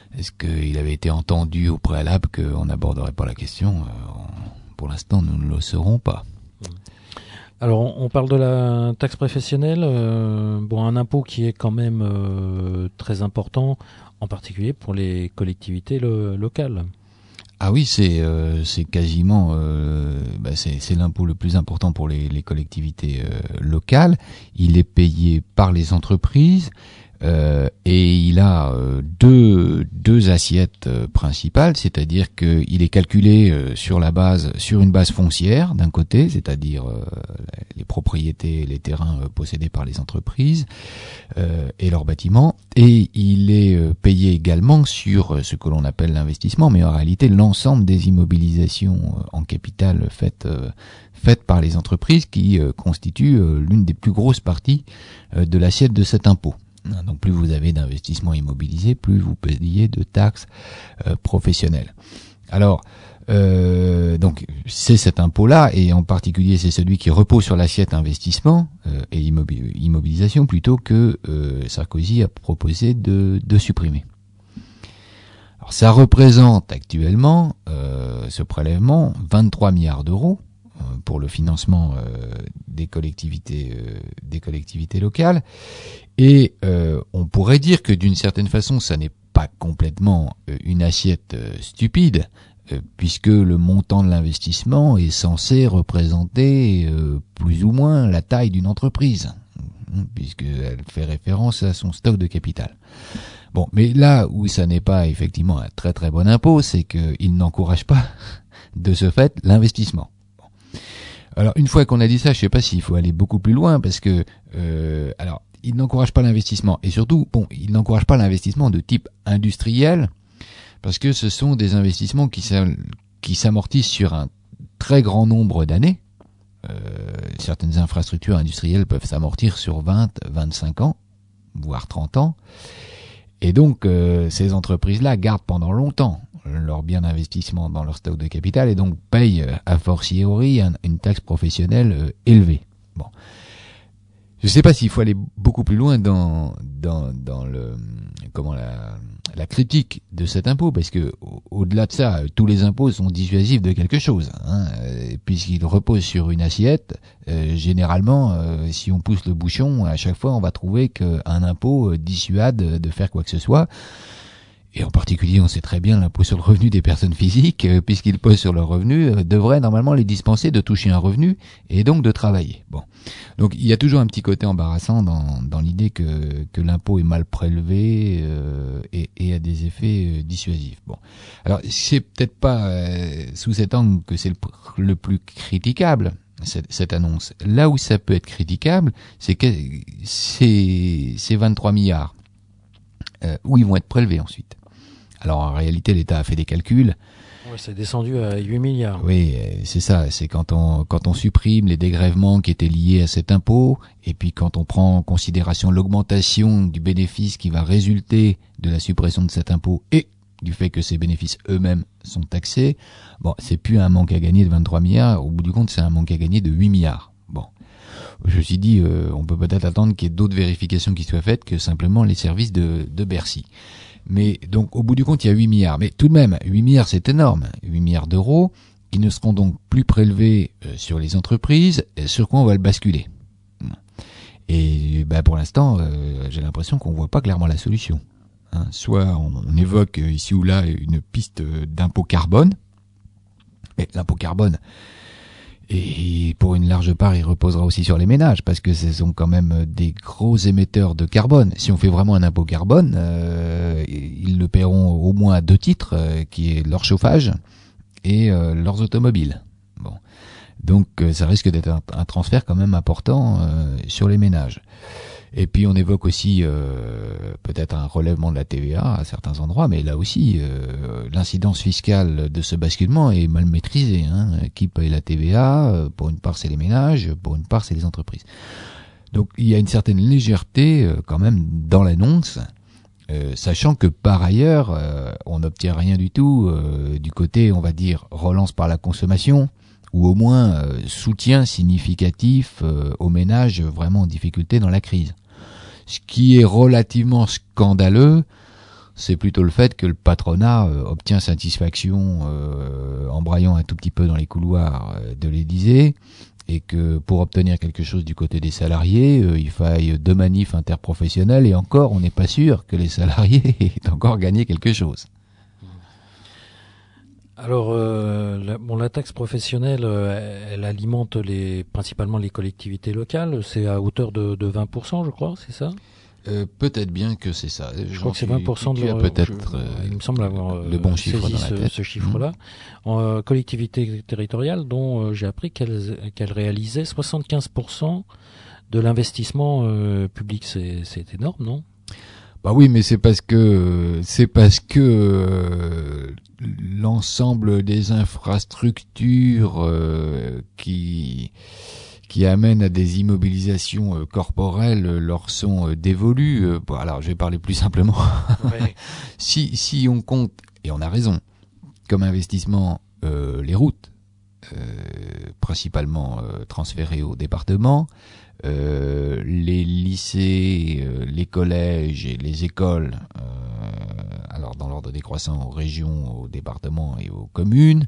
Est-ce qu'il avait été entendu au préalable qu'on n'aborderait pas la question? Pour l'instant, nous ne le saurons pas. Alors, on parle de la taxe professionnelle, un impôt qui est quand même très important, en particulier pour les collectivités locales. Ah oui, c'est quasiment c'est l'impôt le plus important pour les collectivités locales. Il est payé par les entreprises. Et il a deux assiettes principales, c'est-à-dire qu'il est calculé sur une base foncière d'un côté, c'est-à-dire les propriétés, les terrains possédés par les entreprises et leurs bâtiments, et il est payé également sur ce que l'on appelle l'investissement, mais en réalité l'ensemble des immobilisations en capital faites par les entreprises qui constituent l'une des plus grosses parties de l'assiette de cet impôt. Donc plus vous avez d'investissements immobilisés, plus vous payez de taxes professionnelles. Alors, donc c'est cet impôt-là, et en particulier c'est celui qui repose sur l'assiette investissement et immobilisation, plutôt que Sarkozy a proposé de supprimer. Alors ça représente actuellement, ce prélèvement, 23 milliards d'euros pour le financement des collectivités locales. Et on pourrait dire que d'une certaine façon, ça n'est pas complètement une assiette stupide, puisque le montant de l'investissement est censé représenter plus ou moins la taille d'une entreprise, puisqu'elle fait référence à son stock de capital. Bon, mais là où ça n'est pas effectivement un très très bon impôt, c'est qu'il n'encourage pas de ce fait l'investissement. Bon. Alors une fois qu'on a dit ça, je sais pas s'il faut aller beaucoup plus loin, parce que il n'encourage pas l'investissement, et surtout, il n'encourage pas l'investissement de type industriel, parce que ce sont des investissements qui s'amortissent sur un très grand nombre d'années. Certaines infrastructures industrielles peuvent s'amortir sur 20, 25 ans, voire 30 ans, et donc ces entreprises-là gardent pendant longtemps leur bien d'investissement dans leur stock de capital, et donc payent a fortiori une taxe professionnelle élevée. Bon. Je ne sais pas s'il faut aller beaucoup plus loin dans la critique de cet impôt, parce que au-delà de ça, tous les impôts sont dissuasifs de quelque chose, puisqu'ils reposent sur une assiette. Généralement, si on pousse le bouchon, à chaque fois, on va trouver qu'un impôt dissuade de faire quoi que ce soit. Et en particulier, on sait très bien, l'impôt sur le revenu des personnes physiques, puisqu'il pose sur leur revenu, devrait normalement les dispenser de toucher un revenu et donc de travailler. Bon, donc il y a toujours un petit côté embarrassant dans l'idée que l'impôt est mal prélevé et a des effets dissuasifs. Bon, alors c'est peut-être pas sous cet angle que c'est le plus critiquable, cette annonce. Là où ça peut être critiquable, c'est que ces 23 milliards, où ils vont être prélevés ensuite. Alors en réalité, l'État a fait des calculs. Oui, c'est descendu à 8 milliards. Oui, c'est ça. C'est quand on supprime les dégrèvements qui étaient liés à cet impôt, et puis quand on prend en considération l'augmentation du bénéfice qui va résulter de la suppression de cet impôt et du fait que ces bénéfices eux-mêmes sont taxés, bon, c'est plus un manque à gagner de 23 milliards. Au bout du compte, c'est un manque à gagner de 8 milliards. Bon. Je me suis dit, on peut peut-être attendre qu'il y ait d'autres vérifications qui soient faites que simplement les services de Bercy. Mais donc, au bout du compte, il y a 8 milliards. Mais tout de même, 8 milliards, c'est énorme. 8 milliards d'euros qui ne seront donc plus prélevés sur les entreprises, sur quoi on va le basculer. Et pour l'instant, j'ai l'impression qu'on voit pas clairement la solution. Soit on évoque ici ou là une piste d'impôt carbone. Mais l'impôt carbone, et pour une large part, il reposera aussi sur les ménages, parce que ce sont quand même des gros émetteurs de carbone. Si on fait vraiment un impôt carbone, ils le paieront au moins à 2 titres, qui est leur chauffage et leurs automobiles. Bon, donc ça risque d'être un transfert quand même important sur les ménages. Et puis on évoque aussi peut-être un relèvement de la TVA à certains endroits, mais là aussi l'incidence fiscale de ce basculement est mal maîtrisée. Qui paye la TVA? Pour une part c'est les ménages, pour une part c'est les entreprises. Donc il y a une certaine légèreté quand même dans l'annonce, sachant que par ailleurs on n'obtient rien du tout du côté, on va dire, relance par la consommation, ou au moins soutien significatif aux ménages vraiment en difficulté dans la crise. Ce qui est relativement scandaleux, c'est plutôt le fait que le patronat obtient satisfaction en braillant un tout petit peu dans les couloirs de l'Élysée, et que pour obtenir quelque chose du côté des salariés, il faille 2 manifs interprofessionnels, et encore, on n'est pas sûr que les salariés aient encore gagné quelque chose. Alors, la taxe professionnelle, elle alimente principalement les collectivités locales. C'est à hauteur de 20%, je crois, c'est ça ? Peut-être bien que c'est ça. Je crois que c'est 20% de leur... il me semble avoir le bon chiffre dans la tête. Ce chiffre-là. En collectivité territoriale, dont j'ai appris qu'elle réalisait 75% de l'investissement public. C'est énorme, non ? Bah oui, mais c'est parce que l'ensemble des infrastructures qui amènent à des immobilisations corporelles leur sont dévolues. Alors, je vais parler plus simplement. Ouais. Si on compte, et on a raison, comme investissement les routes, principalement transférées au département, les lycées, les collèges et les écoles, alors dans l'ordre décroissant aux régions, aux départements et aux communes,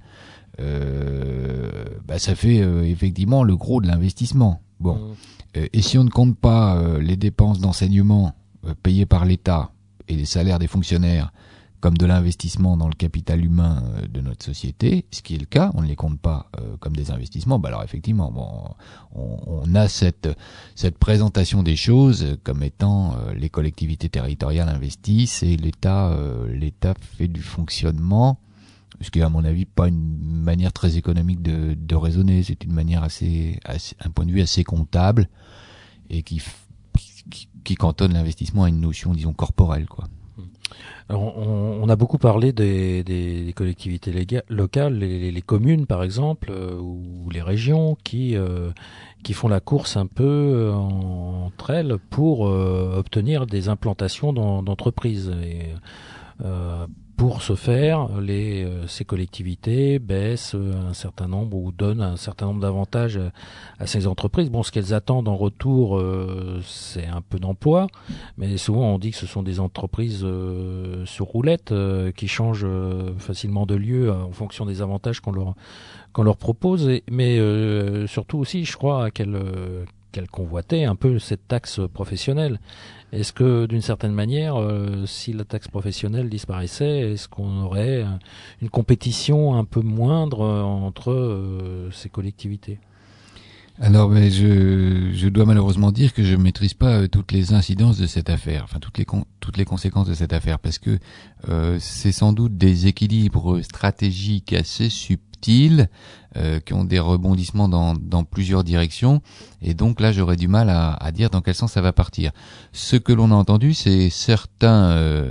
ça fait effectivement le gros de l'investissement. Bon, et si on ne compte pas les dépenses d'enseignement payées par l'État et les salaires des fonctionnaires comme de l'investissement dans le capital humain de notre société, ce qui est le cas, on ne les compte pas comme des investissements, alors effectivement, on a cette présentation des choses comme étant les collectivités territoriales investissent et l'État fait du fonctionnement, ce qui est à mon avis pas une manière très économique de raisonner, c'est une manière assez un point de vue assez comptable et qui cantonne l'investissement à une notion, disons, corporelle, quoi. Alors, on a beaucoup parlé des collectivités locales, les communes par exemple, ou les régions qui font la course un peu entre elles pour obtenir des implantations d'entreprises. Et pour ce faire, ces collectivités baissent un certain nombre ou donnent un certain nombre d'avantages à ces entreprises. Bon, ce qu'elles attendent en retour, c'est un peu d'emploi, mais souvent on dit que ce sont des entreprises sur roulette qui changent facilement de lieu en fonction des avantages qu'on leur propose. Mais surtout aussi, je crois qu'elle convoitait un peu cette taxe professionnelle. Est-ce que, d'une certaine manière, si la taxe professionnelle disparaissait, est-ce qu'on aurait une compétition un peu moindre entre ces collectivités ? Alors, mais je dois malheureusement dire que je ne maîtrise pas toutes les incidences de cette affaire, enfin toutes les conséquences de cette affaire, parce que c'est sans doute des équilibres stratégiques assez subtils qui ont des rebondissements dans plusieurs directions, et donc là j'aurais du mal à dire dans quel sens ça va partir. Ce que l'on a entendu, c'est certains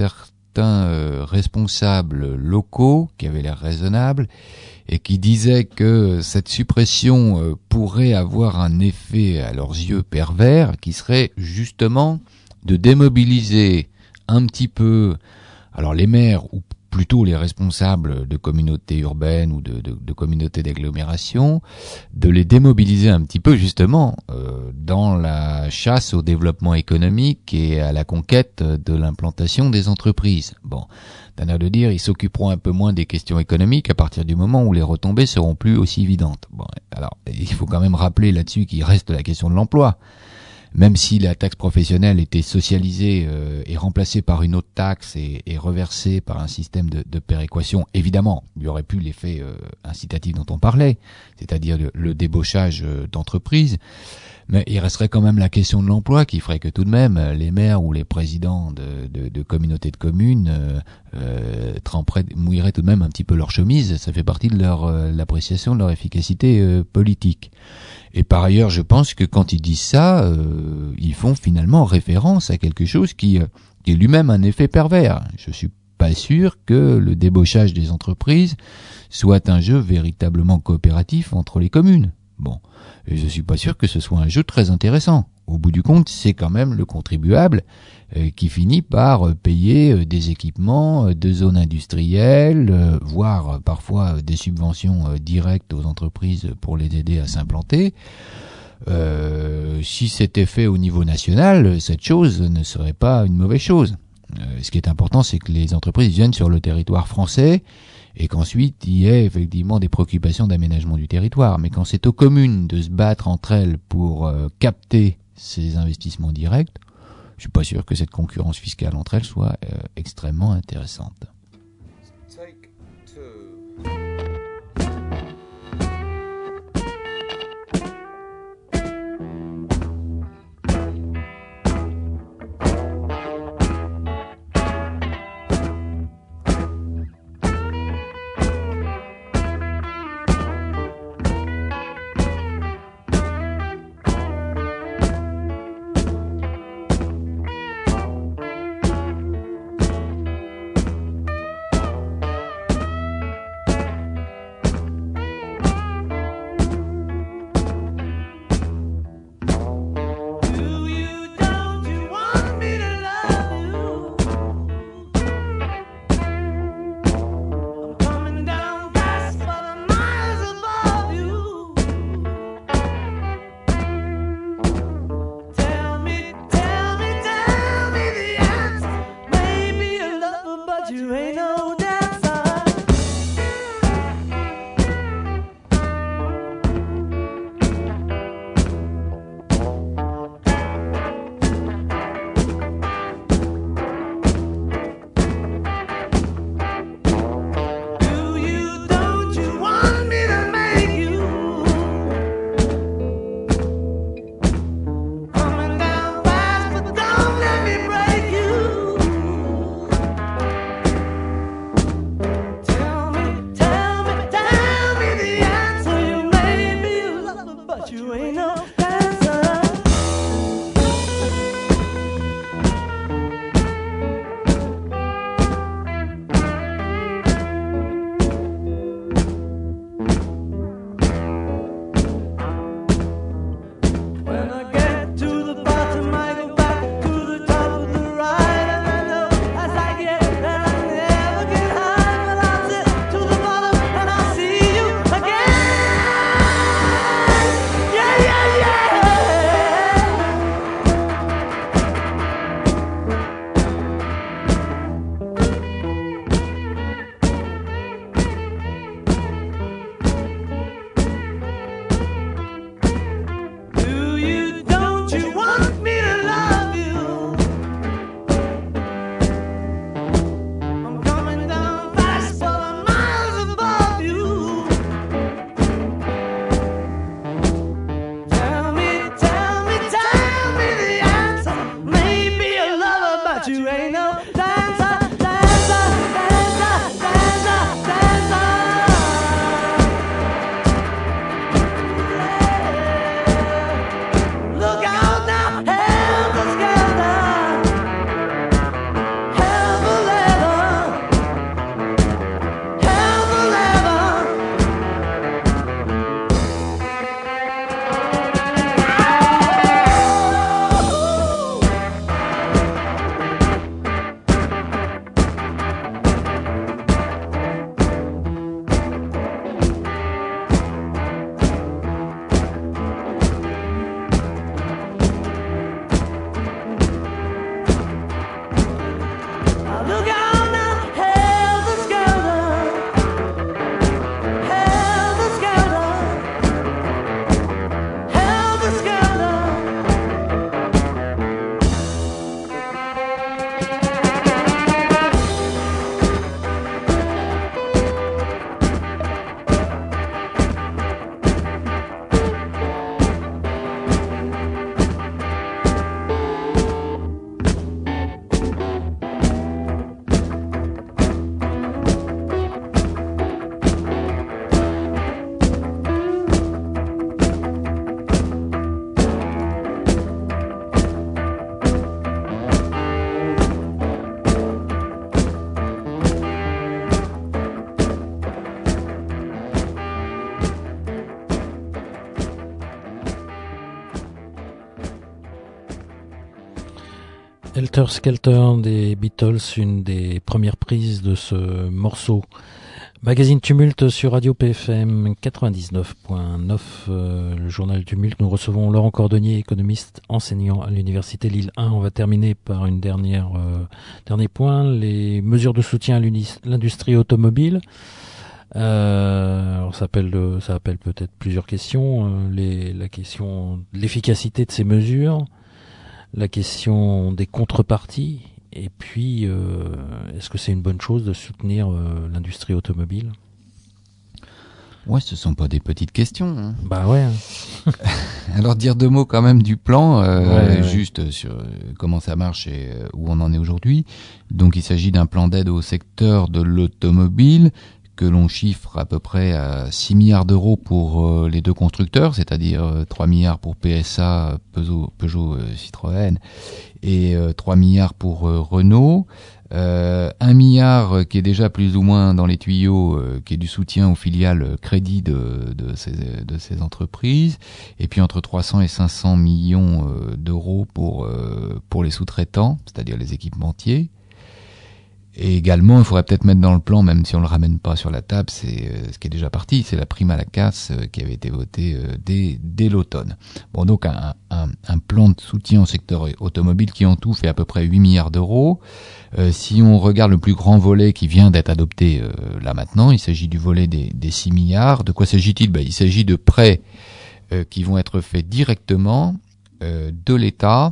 responsables locaux qui avaient l'air raisonnables et qui disaient que cette suppression pourrait avoir un effet à leurs yeux pervers, qui serait justement de démobiliser un petit peu, alors les maires ou plutôt les responsables de communautés urbaines ou de communautés d'agglomération, de les démobiliser un petit peu justement dans la chasse au développement économique et à la conquête de l'implantation des entreprises. Bon, d'un air de dire, ils s'occuperont un peu moins des questions économiques à partir du moment où les retombées seront plus aussi évidentes. Bon, alors il faut quand même rappeler là-dessus qu'il reste la question de l'emploi. Même si la taxe professionnelle était socialisée et remplacée par une autre taxe et reversée par un système de péréquation, évidemment, il y aurait pu l'effet incitatif dont on parlait, c'est-à-dire le débauchage d'entreprises. Mais il resterait quand même la question de l'emploi qui ferait que tout de même les maires ou les présidents de communautés de communes mouilleraient tout de même un petit peu leur chemise. Ça fait partie de l'appréciation de leur efficacité politique. Et par ailleurs, je pense que quand ils disent ça, ils font finalement référence à quelque chose qui est lui-même un effet pervers. Je suis pas sûr que le débauchage des entreprises soit un jeu véritablement coopératif entre les communes. Bon, et je suis pas sûr que ce soit un jeu très intéressant. Au bout du compte, c'est quand même le contribuable qui finit par payer des équipements de zones industrielles, voire parfois des subventions directes aux entreprises pour les aider à s'implanter. Si c'était fait au niveau national, cette chose ne serait pas une mauvaise chose. Ce qui est important, c'est que les entreprises viennent sur le territoire français et qu'ensuite il y ait effectivement des préoccupations d'aménagement du territoire. Mais quand c'est aux communes de se battre entre elles pour capter ces investissements directs, je suis pas sûr que cette concurrence fiscale entre elles soit extrêmement intéressante. Helter Skelter des Beatles, une des premières prises de ce morceau Magazine Tumulte sur Radio PFM 99.9, le journal Tumulte. Nous recevons Laurent Cordonnier, économiste, enseignant à l'université Lille 1. On va terminer par une dernier point, les mesures de soutien à l'industrie automobile. Alors ça appelle peut-être plusieurs questions. La question de l'efficacité de ces mesures, la question des contreparties. Et puis, est-ce que c'est une bonne chose de soutenir l'industrie automobile ? Ouais, ce sont pas des petites questions. Hein. Bah ouais. Alors dire deux mots quand même du plan, Ouais. juste sur comment ça marche et où on en est aujourd'hui. Donc il s'agit d'un plan d'aide au secteur de l'automobile que l'on chiffre à peu près à 6 milliards d'euros pour les deux constructeurs, c'est-à-dire 3 milliards pour PSA, Peugeot Citroën, et 3 milliards pour Renault. 1 milliard qui est déjà plus ou moins dans les tuyaux, qui est du soutien aux filiales crédit de ces entreprises, et puis entre 300 et 500 millions d'euros pour les sous-traitants, c'est-à-dire les équipementiers. Et également, il faudrait peut-être mettre dans le plan, même si on le ramène pas sur la table, c'est ce qui est déjà parti, c'est la prime à la casse qui avait été votée dès l'automne. Bon, donc un plan de soutien au secteur automobile qui en tout fait à peu près 8 milliards d'euros. Si on regarde le plus grand volet qui vient d'être adopté là maintenant, il s'agit du volet des 6 milliards. De quoi s'agit-il ? Il s'agit de prêts qui vont être faits directement de l'État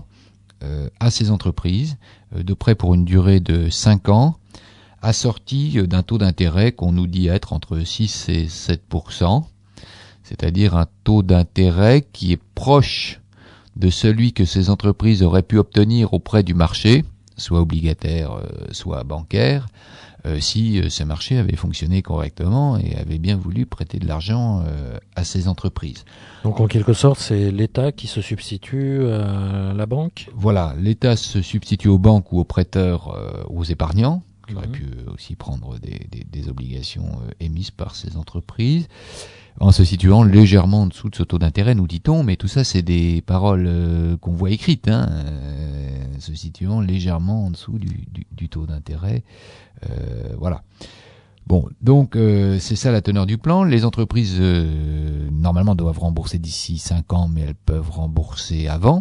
à ces entreprises, de prêts pour une durée de 5 ans, assortis d'un taux d'intérêt qu'on nous dit être entre 6 et 7%, c'est-à-dire un taux d'intérêt qui est proche de celui que ces entreprises auraient pu obtenir auprès du marché, soit obligataire, soit bancaire, si ce marché avait fonctionné correctement et avait bien voulu prêter de l'argent à ces entreprises. Donc en quelque sorte, c'est l'État qui se substitue à la banque ? Voilà, l'État se substitue aux banques ou aux prêteurs, aux épargnants, qui auraient pu aussi prendre des obligations émises par ces entreprises, en se situant légèrement en dessous de ce taux d'intérêt, nous dit-on, mais tout ça c'est des paroles qu'on voit écrites, se situant légèrement en dessous du taux d'intérêt. Voilà. Bon, donc c'est ça la teneur du plan. Les entreprises normalement doivent rembourser d'ici 5 ans, mais elles peuvent rembourser avant.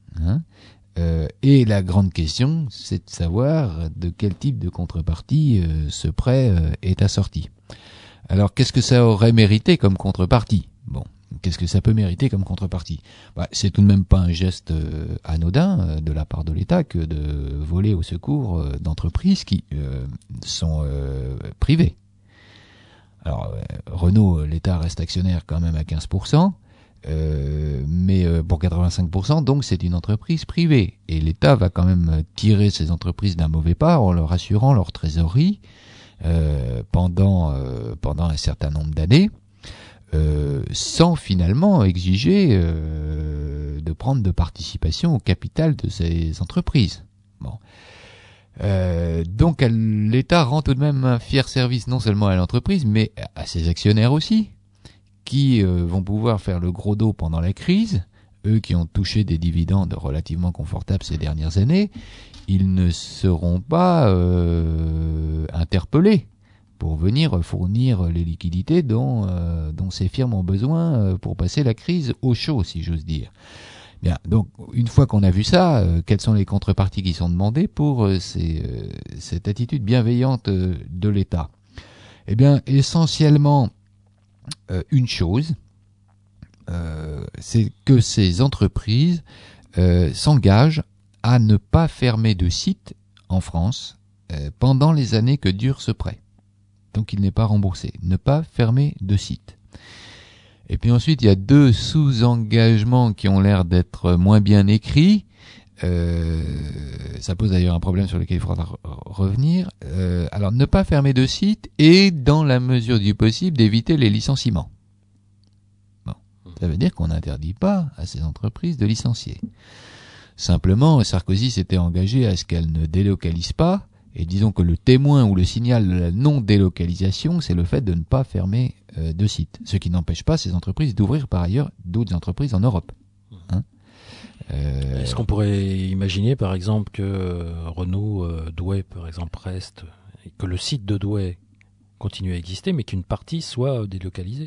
Et la grande question, c'est de savoir de quel type de contrepartie ce prêt est assorti. Alors, qu'est-ce que ça aurait mérité comme contrepartie ? Bon, qu'est-ce que ça peut mériter comme contrepartie ? C'est tout de même pas un geste anodin de la part de l'État que de voler au secours d'entreprises qui sont privées. Alors, Renault, l'État reste actionnaire quand même à 15%, mais pour 85%, donc c'est une entreprise privée. Et l'État va quand même tirer ces entreprises d'un mauvais pas en leur assurant leur trésorerie pendant un certain nombre d'années, sans finalement exiger de prendre de participation au capital de ces entreprises. Bon. Donc l'État rend tout de même un fier service non seulement à l'entreprise, mais à ses actionnaire aussi, qui vont pouvoir faire le gros dos pendant la crise, eux qui ont touché des dividendes relativement confortables ces dernières années. Ils ne seront pas interpellés pour venir fournir les liquidités dont ces firmes ont besoin pour passer la crise au chaud, si j'ose dire. Bien, donc une fois qu'on a vu ça, quelles sont les contreparties qui sont demandées pour cette attitude bienveillante de l'État ? Eh bien, essentiellement, une chose, c'est que ces entreprises s'engagent à ne pas fermer de site en France pendant les années que dure ce prêt. Donc il n'est pas remboursé. Ne pas fermer de site. Et puis ensuite, il y a 2 sous-engagements qui ont l'air d'être moins bien écrits. Ça pose d'ailleurs un problème sur lequel il faudra revenir. Alors, ne pas fermer de site et, dans la mesure du possible, d'éviter les licenciements. Bon, ça veut dire qu'on n'interdit pas à ces entreprises de licencier. Simplement, Sarkozy s'était engagé à ce qu'elles ne délocalisent pas, et disons que le témoin ou le signal de la non-délocalisation, c'est le fait de ne pas fermer de site. Ce qui n'empêche pas ces entreprises d'ouvrir par ailleurs d'autres entreprises en Europe. Est-ce qu'on pourrait imaginer, par exemple, que Renault, Douai, par exemple, reste, et que le site de Douai continuer à exister, mais qu'une partie soit délocalisée.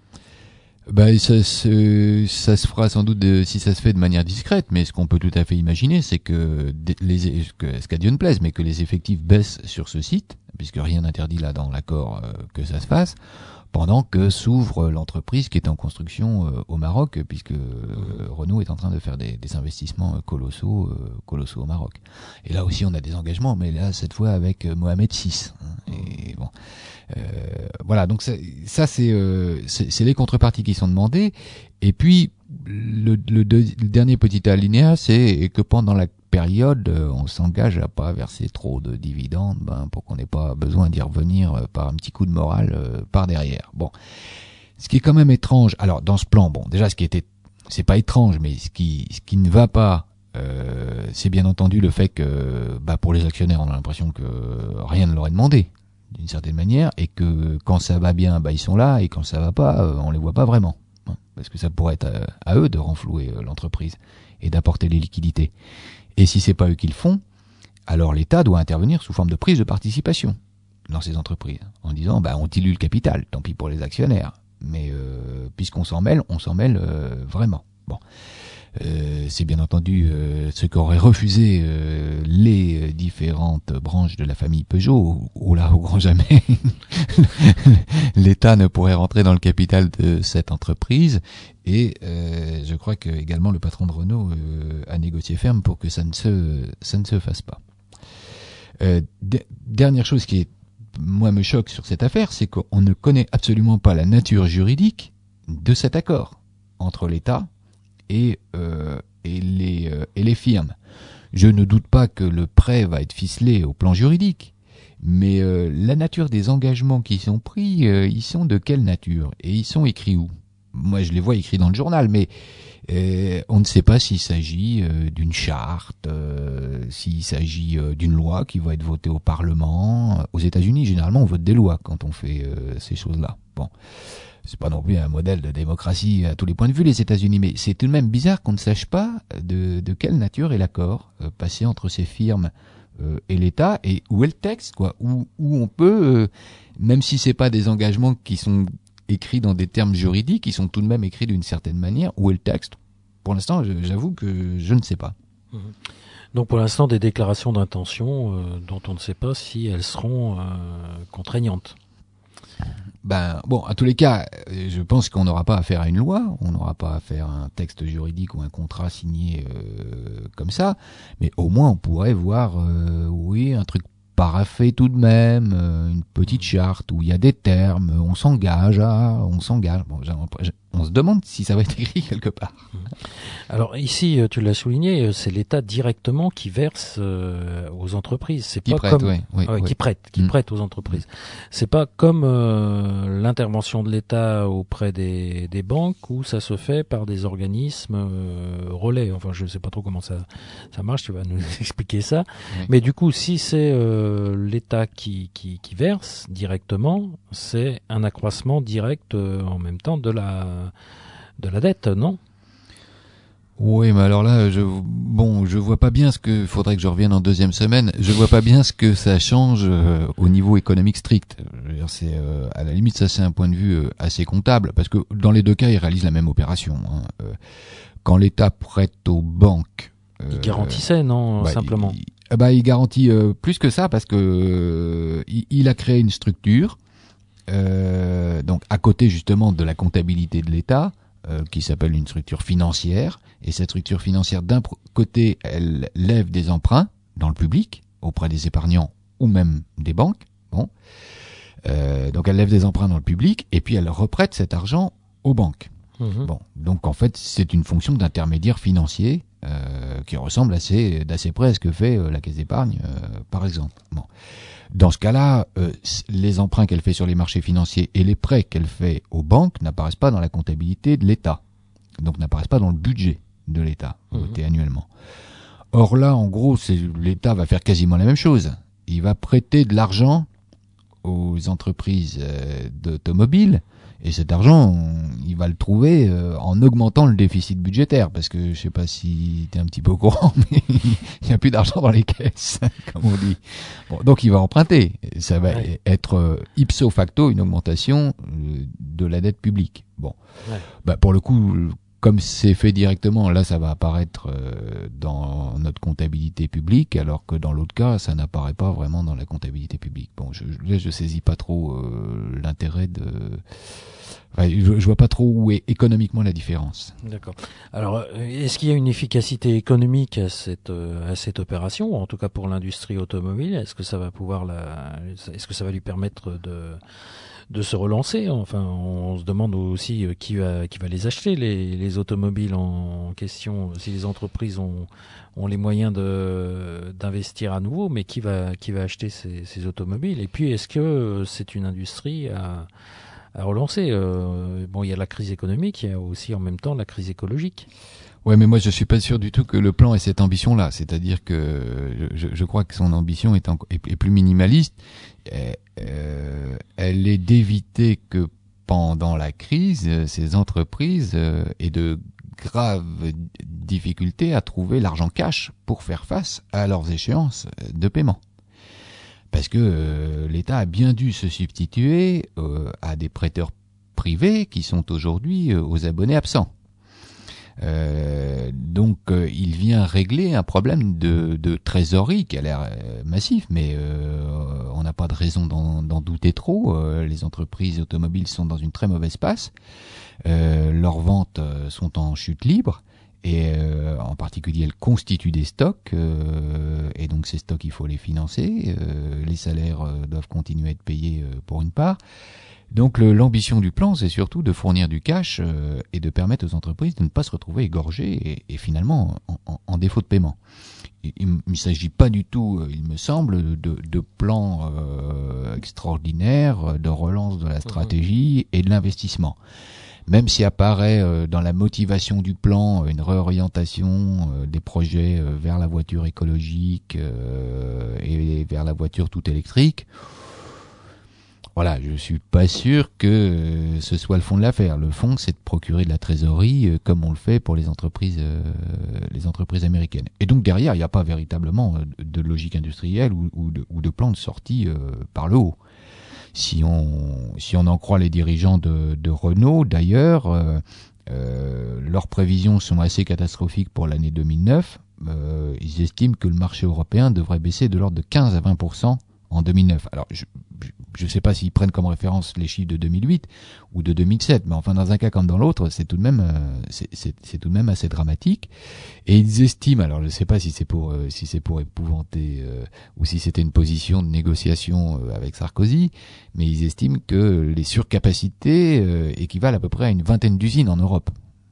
Ça se fera sans doute si ça se fait de manière discrète, mais ce qu'on peut tout à fait imaginer, c'est que ce qu'à Dieu ne plaise, mais que les effectifs baissent sur ce site, puisque rien n'interdit là dans l'accord que ça se fasse, pendant que s'ouvre l'entreprise qui est en construction au Maroc, puisque Renault est en train de faire des investissements colossaux au Maroc. Et là aussi, on a des engagements, mais là, cette fois avec Mohamed VI. Et bon, voilà. Donc ça c'est les contreparties qui sont demandées. Et puis le dernier petit alinéa, c'est que pendant la période, on s'engage à pas verser trop de dividendes, pour qu'on n'ait pas besoin d'y revenir par un petit coup de morale par derrière. Bon, ce qui est quand même étrange. Alors dans ce plan, bon, déjà c'est pas étrange, mais ce qui ne va pas, c'est bien entendu le fait que, pour les actionnaires, on a l'impression que rien ne leur est demandé d'une certaine manière, et que quand ça va bien, ils sont là, et quand ça va pas, on les voit pas vraiment, parce que ça pourrait être à eux de renflouer l'entreprise et d'apporter les liquidités. Et si c'est pas eux qui le font, alors l'État doit intervenir sous forme de prise de participation dans ces entreprises, en disant on dilue le capital, tant pis pour les actionnaires, mais puisqu'on s'en mêle, vraiment. Bon, c'est bien entendu ce qu'auraient refusé les différentes branches de la famille Peugeot, au grand jamais l'État ne pourrait rentrer dans le capital de cette entreprise. Et je crois que également le patron de Renault a négocié ferme pour que ça ne se fasse pas. Dernière chose qui moi me choque sur cette affaire, c'est qu'on ne connaît absolument pas la nature juridique de cet accord entre l'État et les firmes. Je ne doute pas que le prêt va être ficelé au plan juridique, mais la nature des engagements qui sont pris, ils sont de quelle nature et ils sont écrits où? Moi, je les vois écrits dans le journal, mais on ne sait pas s'il s'agit d'une charte, s'il s'agit d'une loi qui va être votée au Parlement. Aux États-Unis, généralement, on vote des lois quand on fait ces choses-là. Bon, c'est pas non plus un modèle de démocratie à tous les points de vue, les États-Unis, mais c'est tout de même bizarre qu'on ne sache pas de quelle nature est l'accord passé entre ces firmes et l'État, et où est le texte, quoi, où on peut, même si c'est pas des engagements qui sont écrits dans des termes juridiques, ils sont tout de même écrits d'une certaine manière. Où est le texte? Pour l'instant, j'avoue que je ne sais pas. Donc pour l'instant, des déclarations d'intention dont on ne sait pas si elles seront contraignantes. Bon, à tous les cas, je pense qu'on n'aura pas affaire à une loi, on n'aura pas affaire à un texte juridique ou un contrat signé comme ça, mais au moins on pourrait voir, un truc paraphé tout de même, une petite charte où il y a des termes, on s'engage. Bon, on se demande si ça va être écrit quelque part. Alors ici, tu l'as souligné, c'est l'État directement qui verse aux entreprises. C'est qui pas prête, comme qui prête aux entreprises. C'est pas comme l'intervention de l'État auprès des banques où ça se fait par des organismes relais. Enfin, je sais pas trop comment ça marche. Tu vas nous expliquer ça. Oui. Mais du coup, si c'est l'État qui verse directement, c'est un accroissement direct en même temps de la dette, non? Oui, mais alors là, je vois pas bien faudrait que je revienne en deuxième semaine, je vois pas bien ce que ça change au niveau économique strict. Je veux dire, c'est, à la limite, ça c'est un point de vue assez comptable, parce que dans les deux cas, ils réalisent la même opération. Quand l'État prête aux banques... il garantissait, non, simplement. Il garantit plus que ça, parce que il a créé une structure, donc à côté justement de la comptabilité de l'État, qui s'appelle une structure financière, et cette structure financière, d'un côté, elle lève des emprunts dans le public, auprès des épargnants ou même des banques. Bon, donc elle lève des emprunts dans le public, et puis elle reprête cet argent aux banques. Bon, donc en fait, c'est une fonction d'intermédiaire financier qui ressemble d'assez près à ce que fait la Caisse d'épargne, par exemple. Bon. Dans ce cas-là, les emprunts qu'elle fait sur les marchés financiers et les prêts qu'elle fait aux banques n'apparaissent pas dans la comptabilité de l'État, donc n'apparaissent pas dans le budget de l'État, voté annuellement. Or là, en gros, l'État va faire quasiment la même chose. Il va prêter de l'argent aux entreprises d'automobiles Et cet argent, il va le trouver en augmentant le déficit budgétaire, parce que je sais pas si t'es un petit peu au courant, mais il n'y a plus d'argent dans les caisses, comme on dit. Bon, donc il va emprunter. Ça va être ipso facto une augmentation de la dette publique. Bon, pour le coup, comme c'est fait directement, là ça va apparaître dans notre comptabilité publique, alors que dans l'autre cas, ça n'apparaît pas vraiment dans la comptabilité publique. Bon, je saisis pas trop l'intérêt de... Enfin, je vois pas trop où est économiquement la différence. D'accord. Alors, est-ce qu'il y a une efficacité économique à cette opération, ou en tout cas pour l'industrie automobile? Est-ce que ça va est-ce que ça va lui permettre de se relancer? Enfin, on se demande aussi qui va les acheter, les automobiles en question, si les entreprises ont les moyens d'investir à nouveau, mais qui va acheter ces automobiles? Et puis, est-ce que c'est une industrie à relancer? Bon, il y a la crise économique, il y a aussi en même temps la crise écologique. Ouais, mais moi je suis pas sûr du tout que le plan ait cette ambition-là. C'est-à-dire que je crois que son ambition est plus minimaliste. Elle est d'éviter que pendant la crise, ces entreprises aient de graves difficultés à trouver l'argent cash pour faire face à leurs échéances de paiement. Parce que l'État a bien dû se substituer à des prêteurs privés qui sont aujourd'hui aux abonnés absents. Donc il vient régler un problème de trésorerie qui a l'air massif, mais on n'a pas de raison d'en douter trop. Les entreprises automobiles sont dans une très mauvaise passe. Leurs ventes sont en chute libre. Et en particulier, elles constituent des stocks, et donc ces stocks, il faut les financer. Les salaires doivent continuer à être payés pour une part. Donc l'ambition du plan, c'est surtout de fournir du cash et de permettre aux entreprises de ne pas se retrouver égorgées et finalement en défaut de paiement. Il ne s'agit pas du tout, il me semble, de plans extraordinaires de relance de la stratégie et de l'investissement. Même s'il apparaît dans la motivation du plan une réorientation des projets vers la voiture écologique et vers la voiture toute électrique, voilà, je suis pas sûr que ce soit le fond de l'affaire. Le fond, c'est de procurer de la trésorerie comme on le fait pour les entreprises américaines. Et donc derrière, il n'y a pas véritablement de logique industrielle ou de plan de sortie par le haut. Si on en croit les dirigeants de Renault, d'ailleurs, leurs prévisions sont assez catastrophiques pour l'année 2009. Ils estiment que le marché européen devrait baisser de l'ordre de 15 à 20% en 2009. Alors, je ne sais pas s'ils prennent comme référence les chiffres de 2008 ou de 2007, mais enfin, dans un cas comme dans l'autre, c'est tout de même assez dramatique. Et ils estiment, alors je ne sais pas si c'est pour épouvanter ou si c'était une position de négociation avec Sarkozy, mais ils estiment que les surcapacités équivalent à peu près à une vingtaine d'usines en Europe.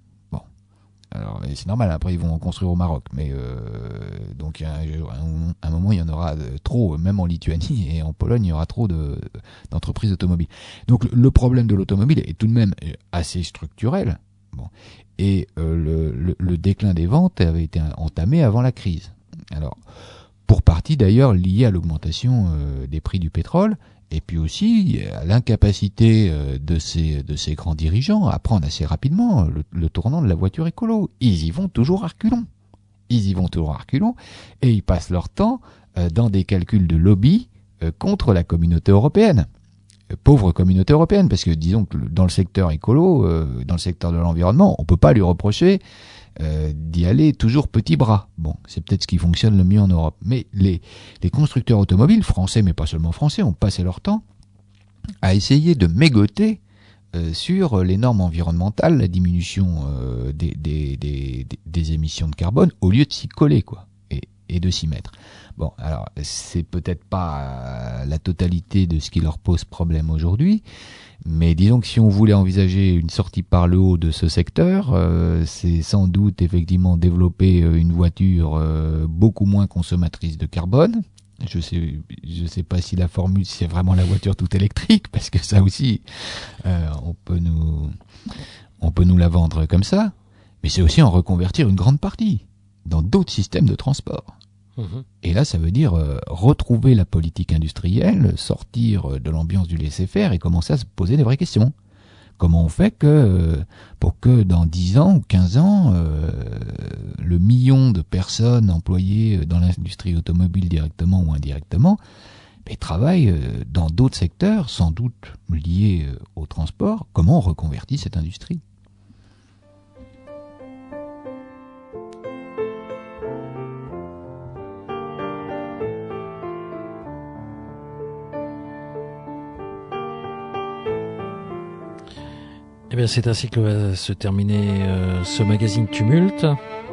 Alors c'est normal, après ils vont en construire au Maroc, mais donc à un moment il y en aura trop, même en Lituanie et en Pologne il y aura trop d'entreprises automobiles. Donc le problème de l'automobile est tout de même assez structurel. Bon. Et le déclin des ventes avait été entamé avant la crise. Alors pour partie d'ailleurs lié à l'augmentation des prix du pétrole. Et puis aussi à l'incapacité de ces grands dirigeants à prendre assez rapidement le tournant de la voiture écolo. Ils y vont toujours à reculons. Et ils passent leur temps dans des calculs de lobby contre la communauté européenne. Pauvre communauté européenne, parce que disons que dans le secteur écolo, dans le secteur de l'environnement, on peut pas lui reprocher d'y aller toujours petit bras. Bon, c'est peut-être ce qui fonctionne le mieux en Europe. Mais les constructeurs automobiles, français, mais pas seulement français, ont passé leur temps à essayer de mégoter sur les normes environnementales, la diminution des émissions de carbone, au lieu de s'y coller, quoi, et de s'y mettre. Bon, alors, c'est peut-être pas la totalité de ce qui leur pose problème aujourd'hui, mais disons que si on voulait envisager une sortie par le haut de ce secteur, c'est sans doute effectivement développer une voiture beaucoup moins consommatrice de carbone. Je sais pas si la formule c'est vraiment la voiture toute électrique, parce que ça aussi on peut nous la vendre comme ça, mais c'est aussi en reconvertir une grande partie dans d'autres systèmes de transport. Et là, ça veut dire retrouver la politique industrielle, sortir de l'ambiance du laisser-faire et commencer à se poser des vraies questions. Comment on fait pour que dans 10 ans ou 15 ans, le million de personnes employées dans l'industrie automobile directement ou indirectement travaillent dans d'autres secteurs, sans doute liés au transport? Comment on reconvertit cette industrie? Eh bien, c'est ainsi que va se terminer ce magazine Tumulte.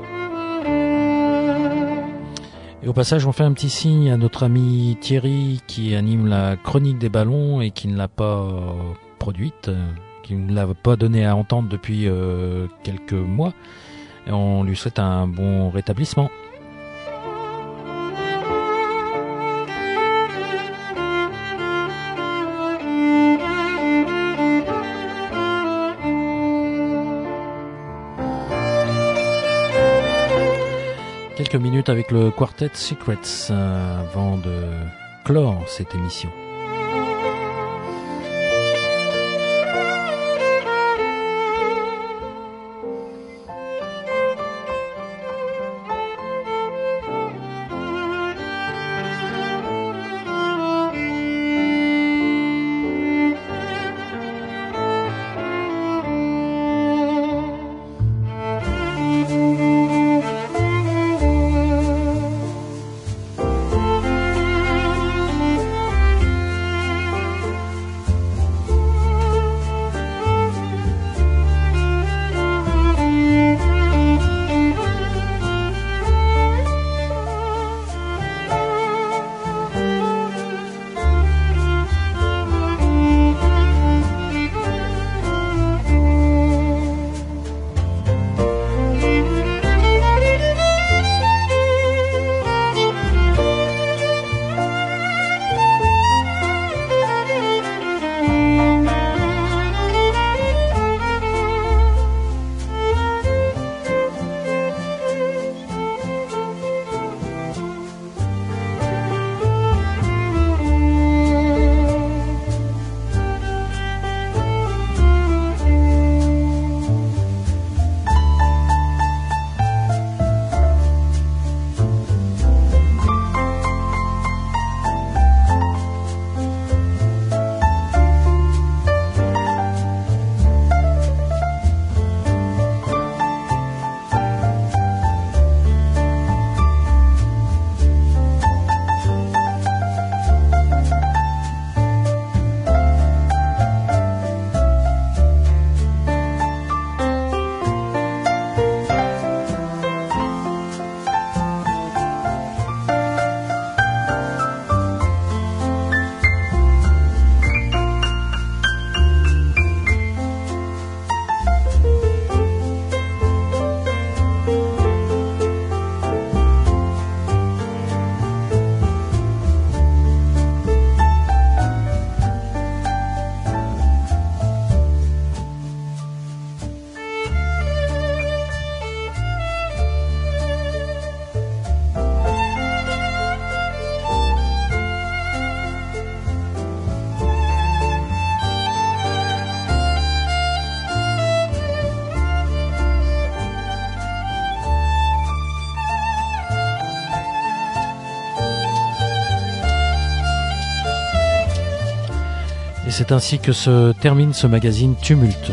Et au passage, on fait un petit signe à notre ami Thierry qui anime la chronique des ballons et qui ne l'a pas produite, qui ne l'a pas donnée à entendre depuis quelques mois. Et on lui souhaite un bon rétablissement. Quelques minutes avec le Quartet Secrets avant de clore cette émission. Et c'est ainsi que se termine ce magazine Tumulte.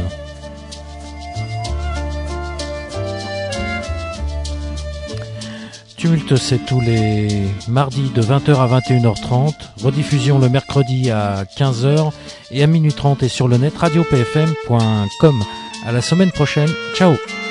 Tumulte, c'est tous les mardis de 20h à 21h30, rediffusion le mercredi à 15h et à minuit 30 et sur le net radiopfm.com. À la semaine prochaine, ciao.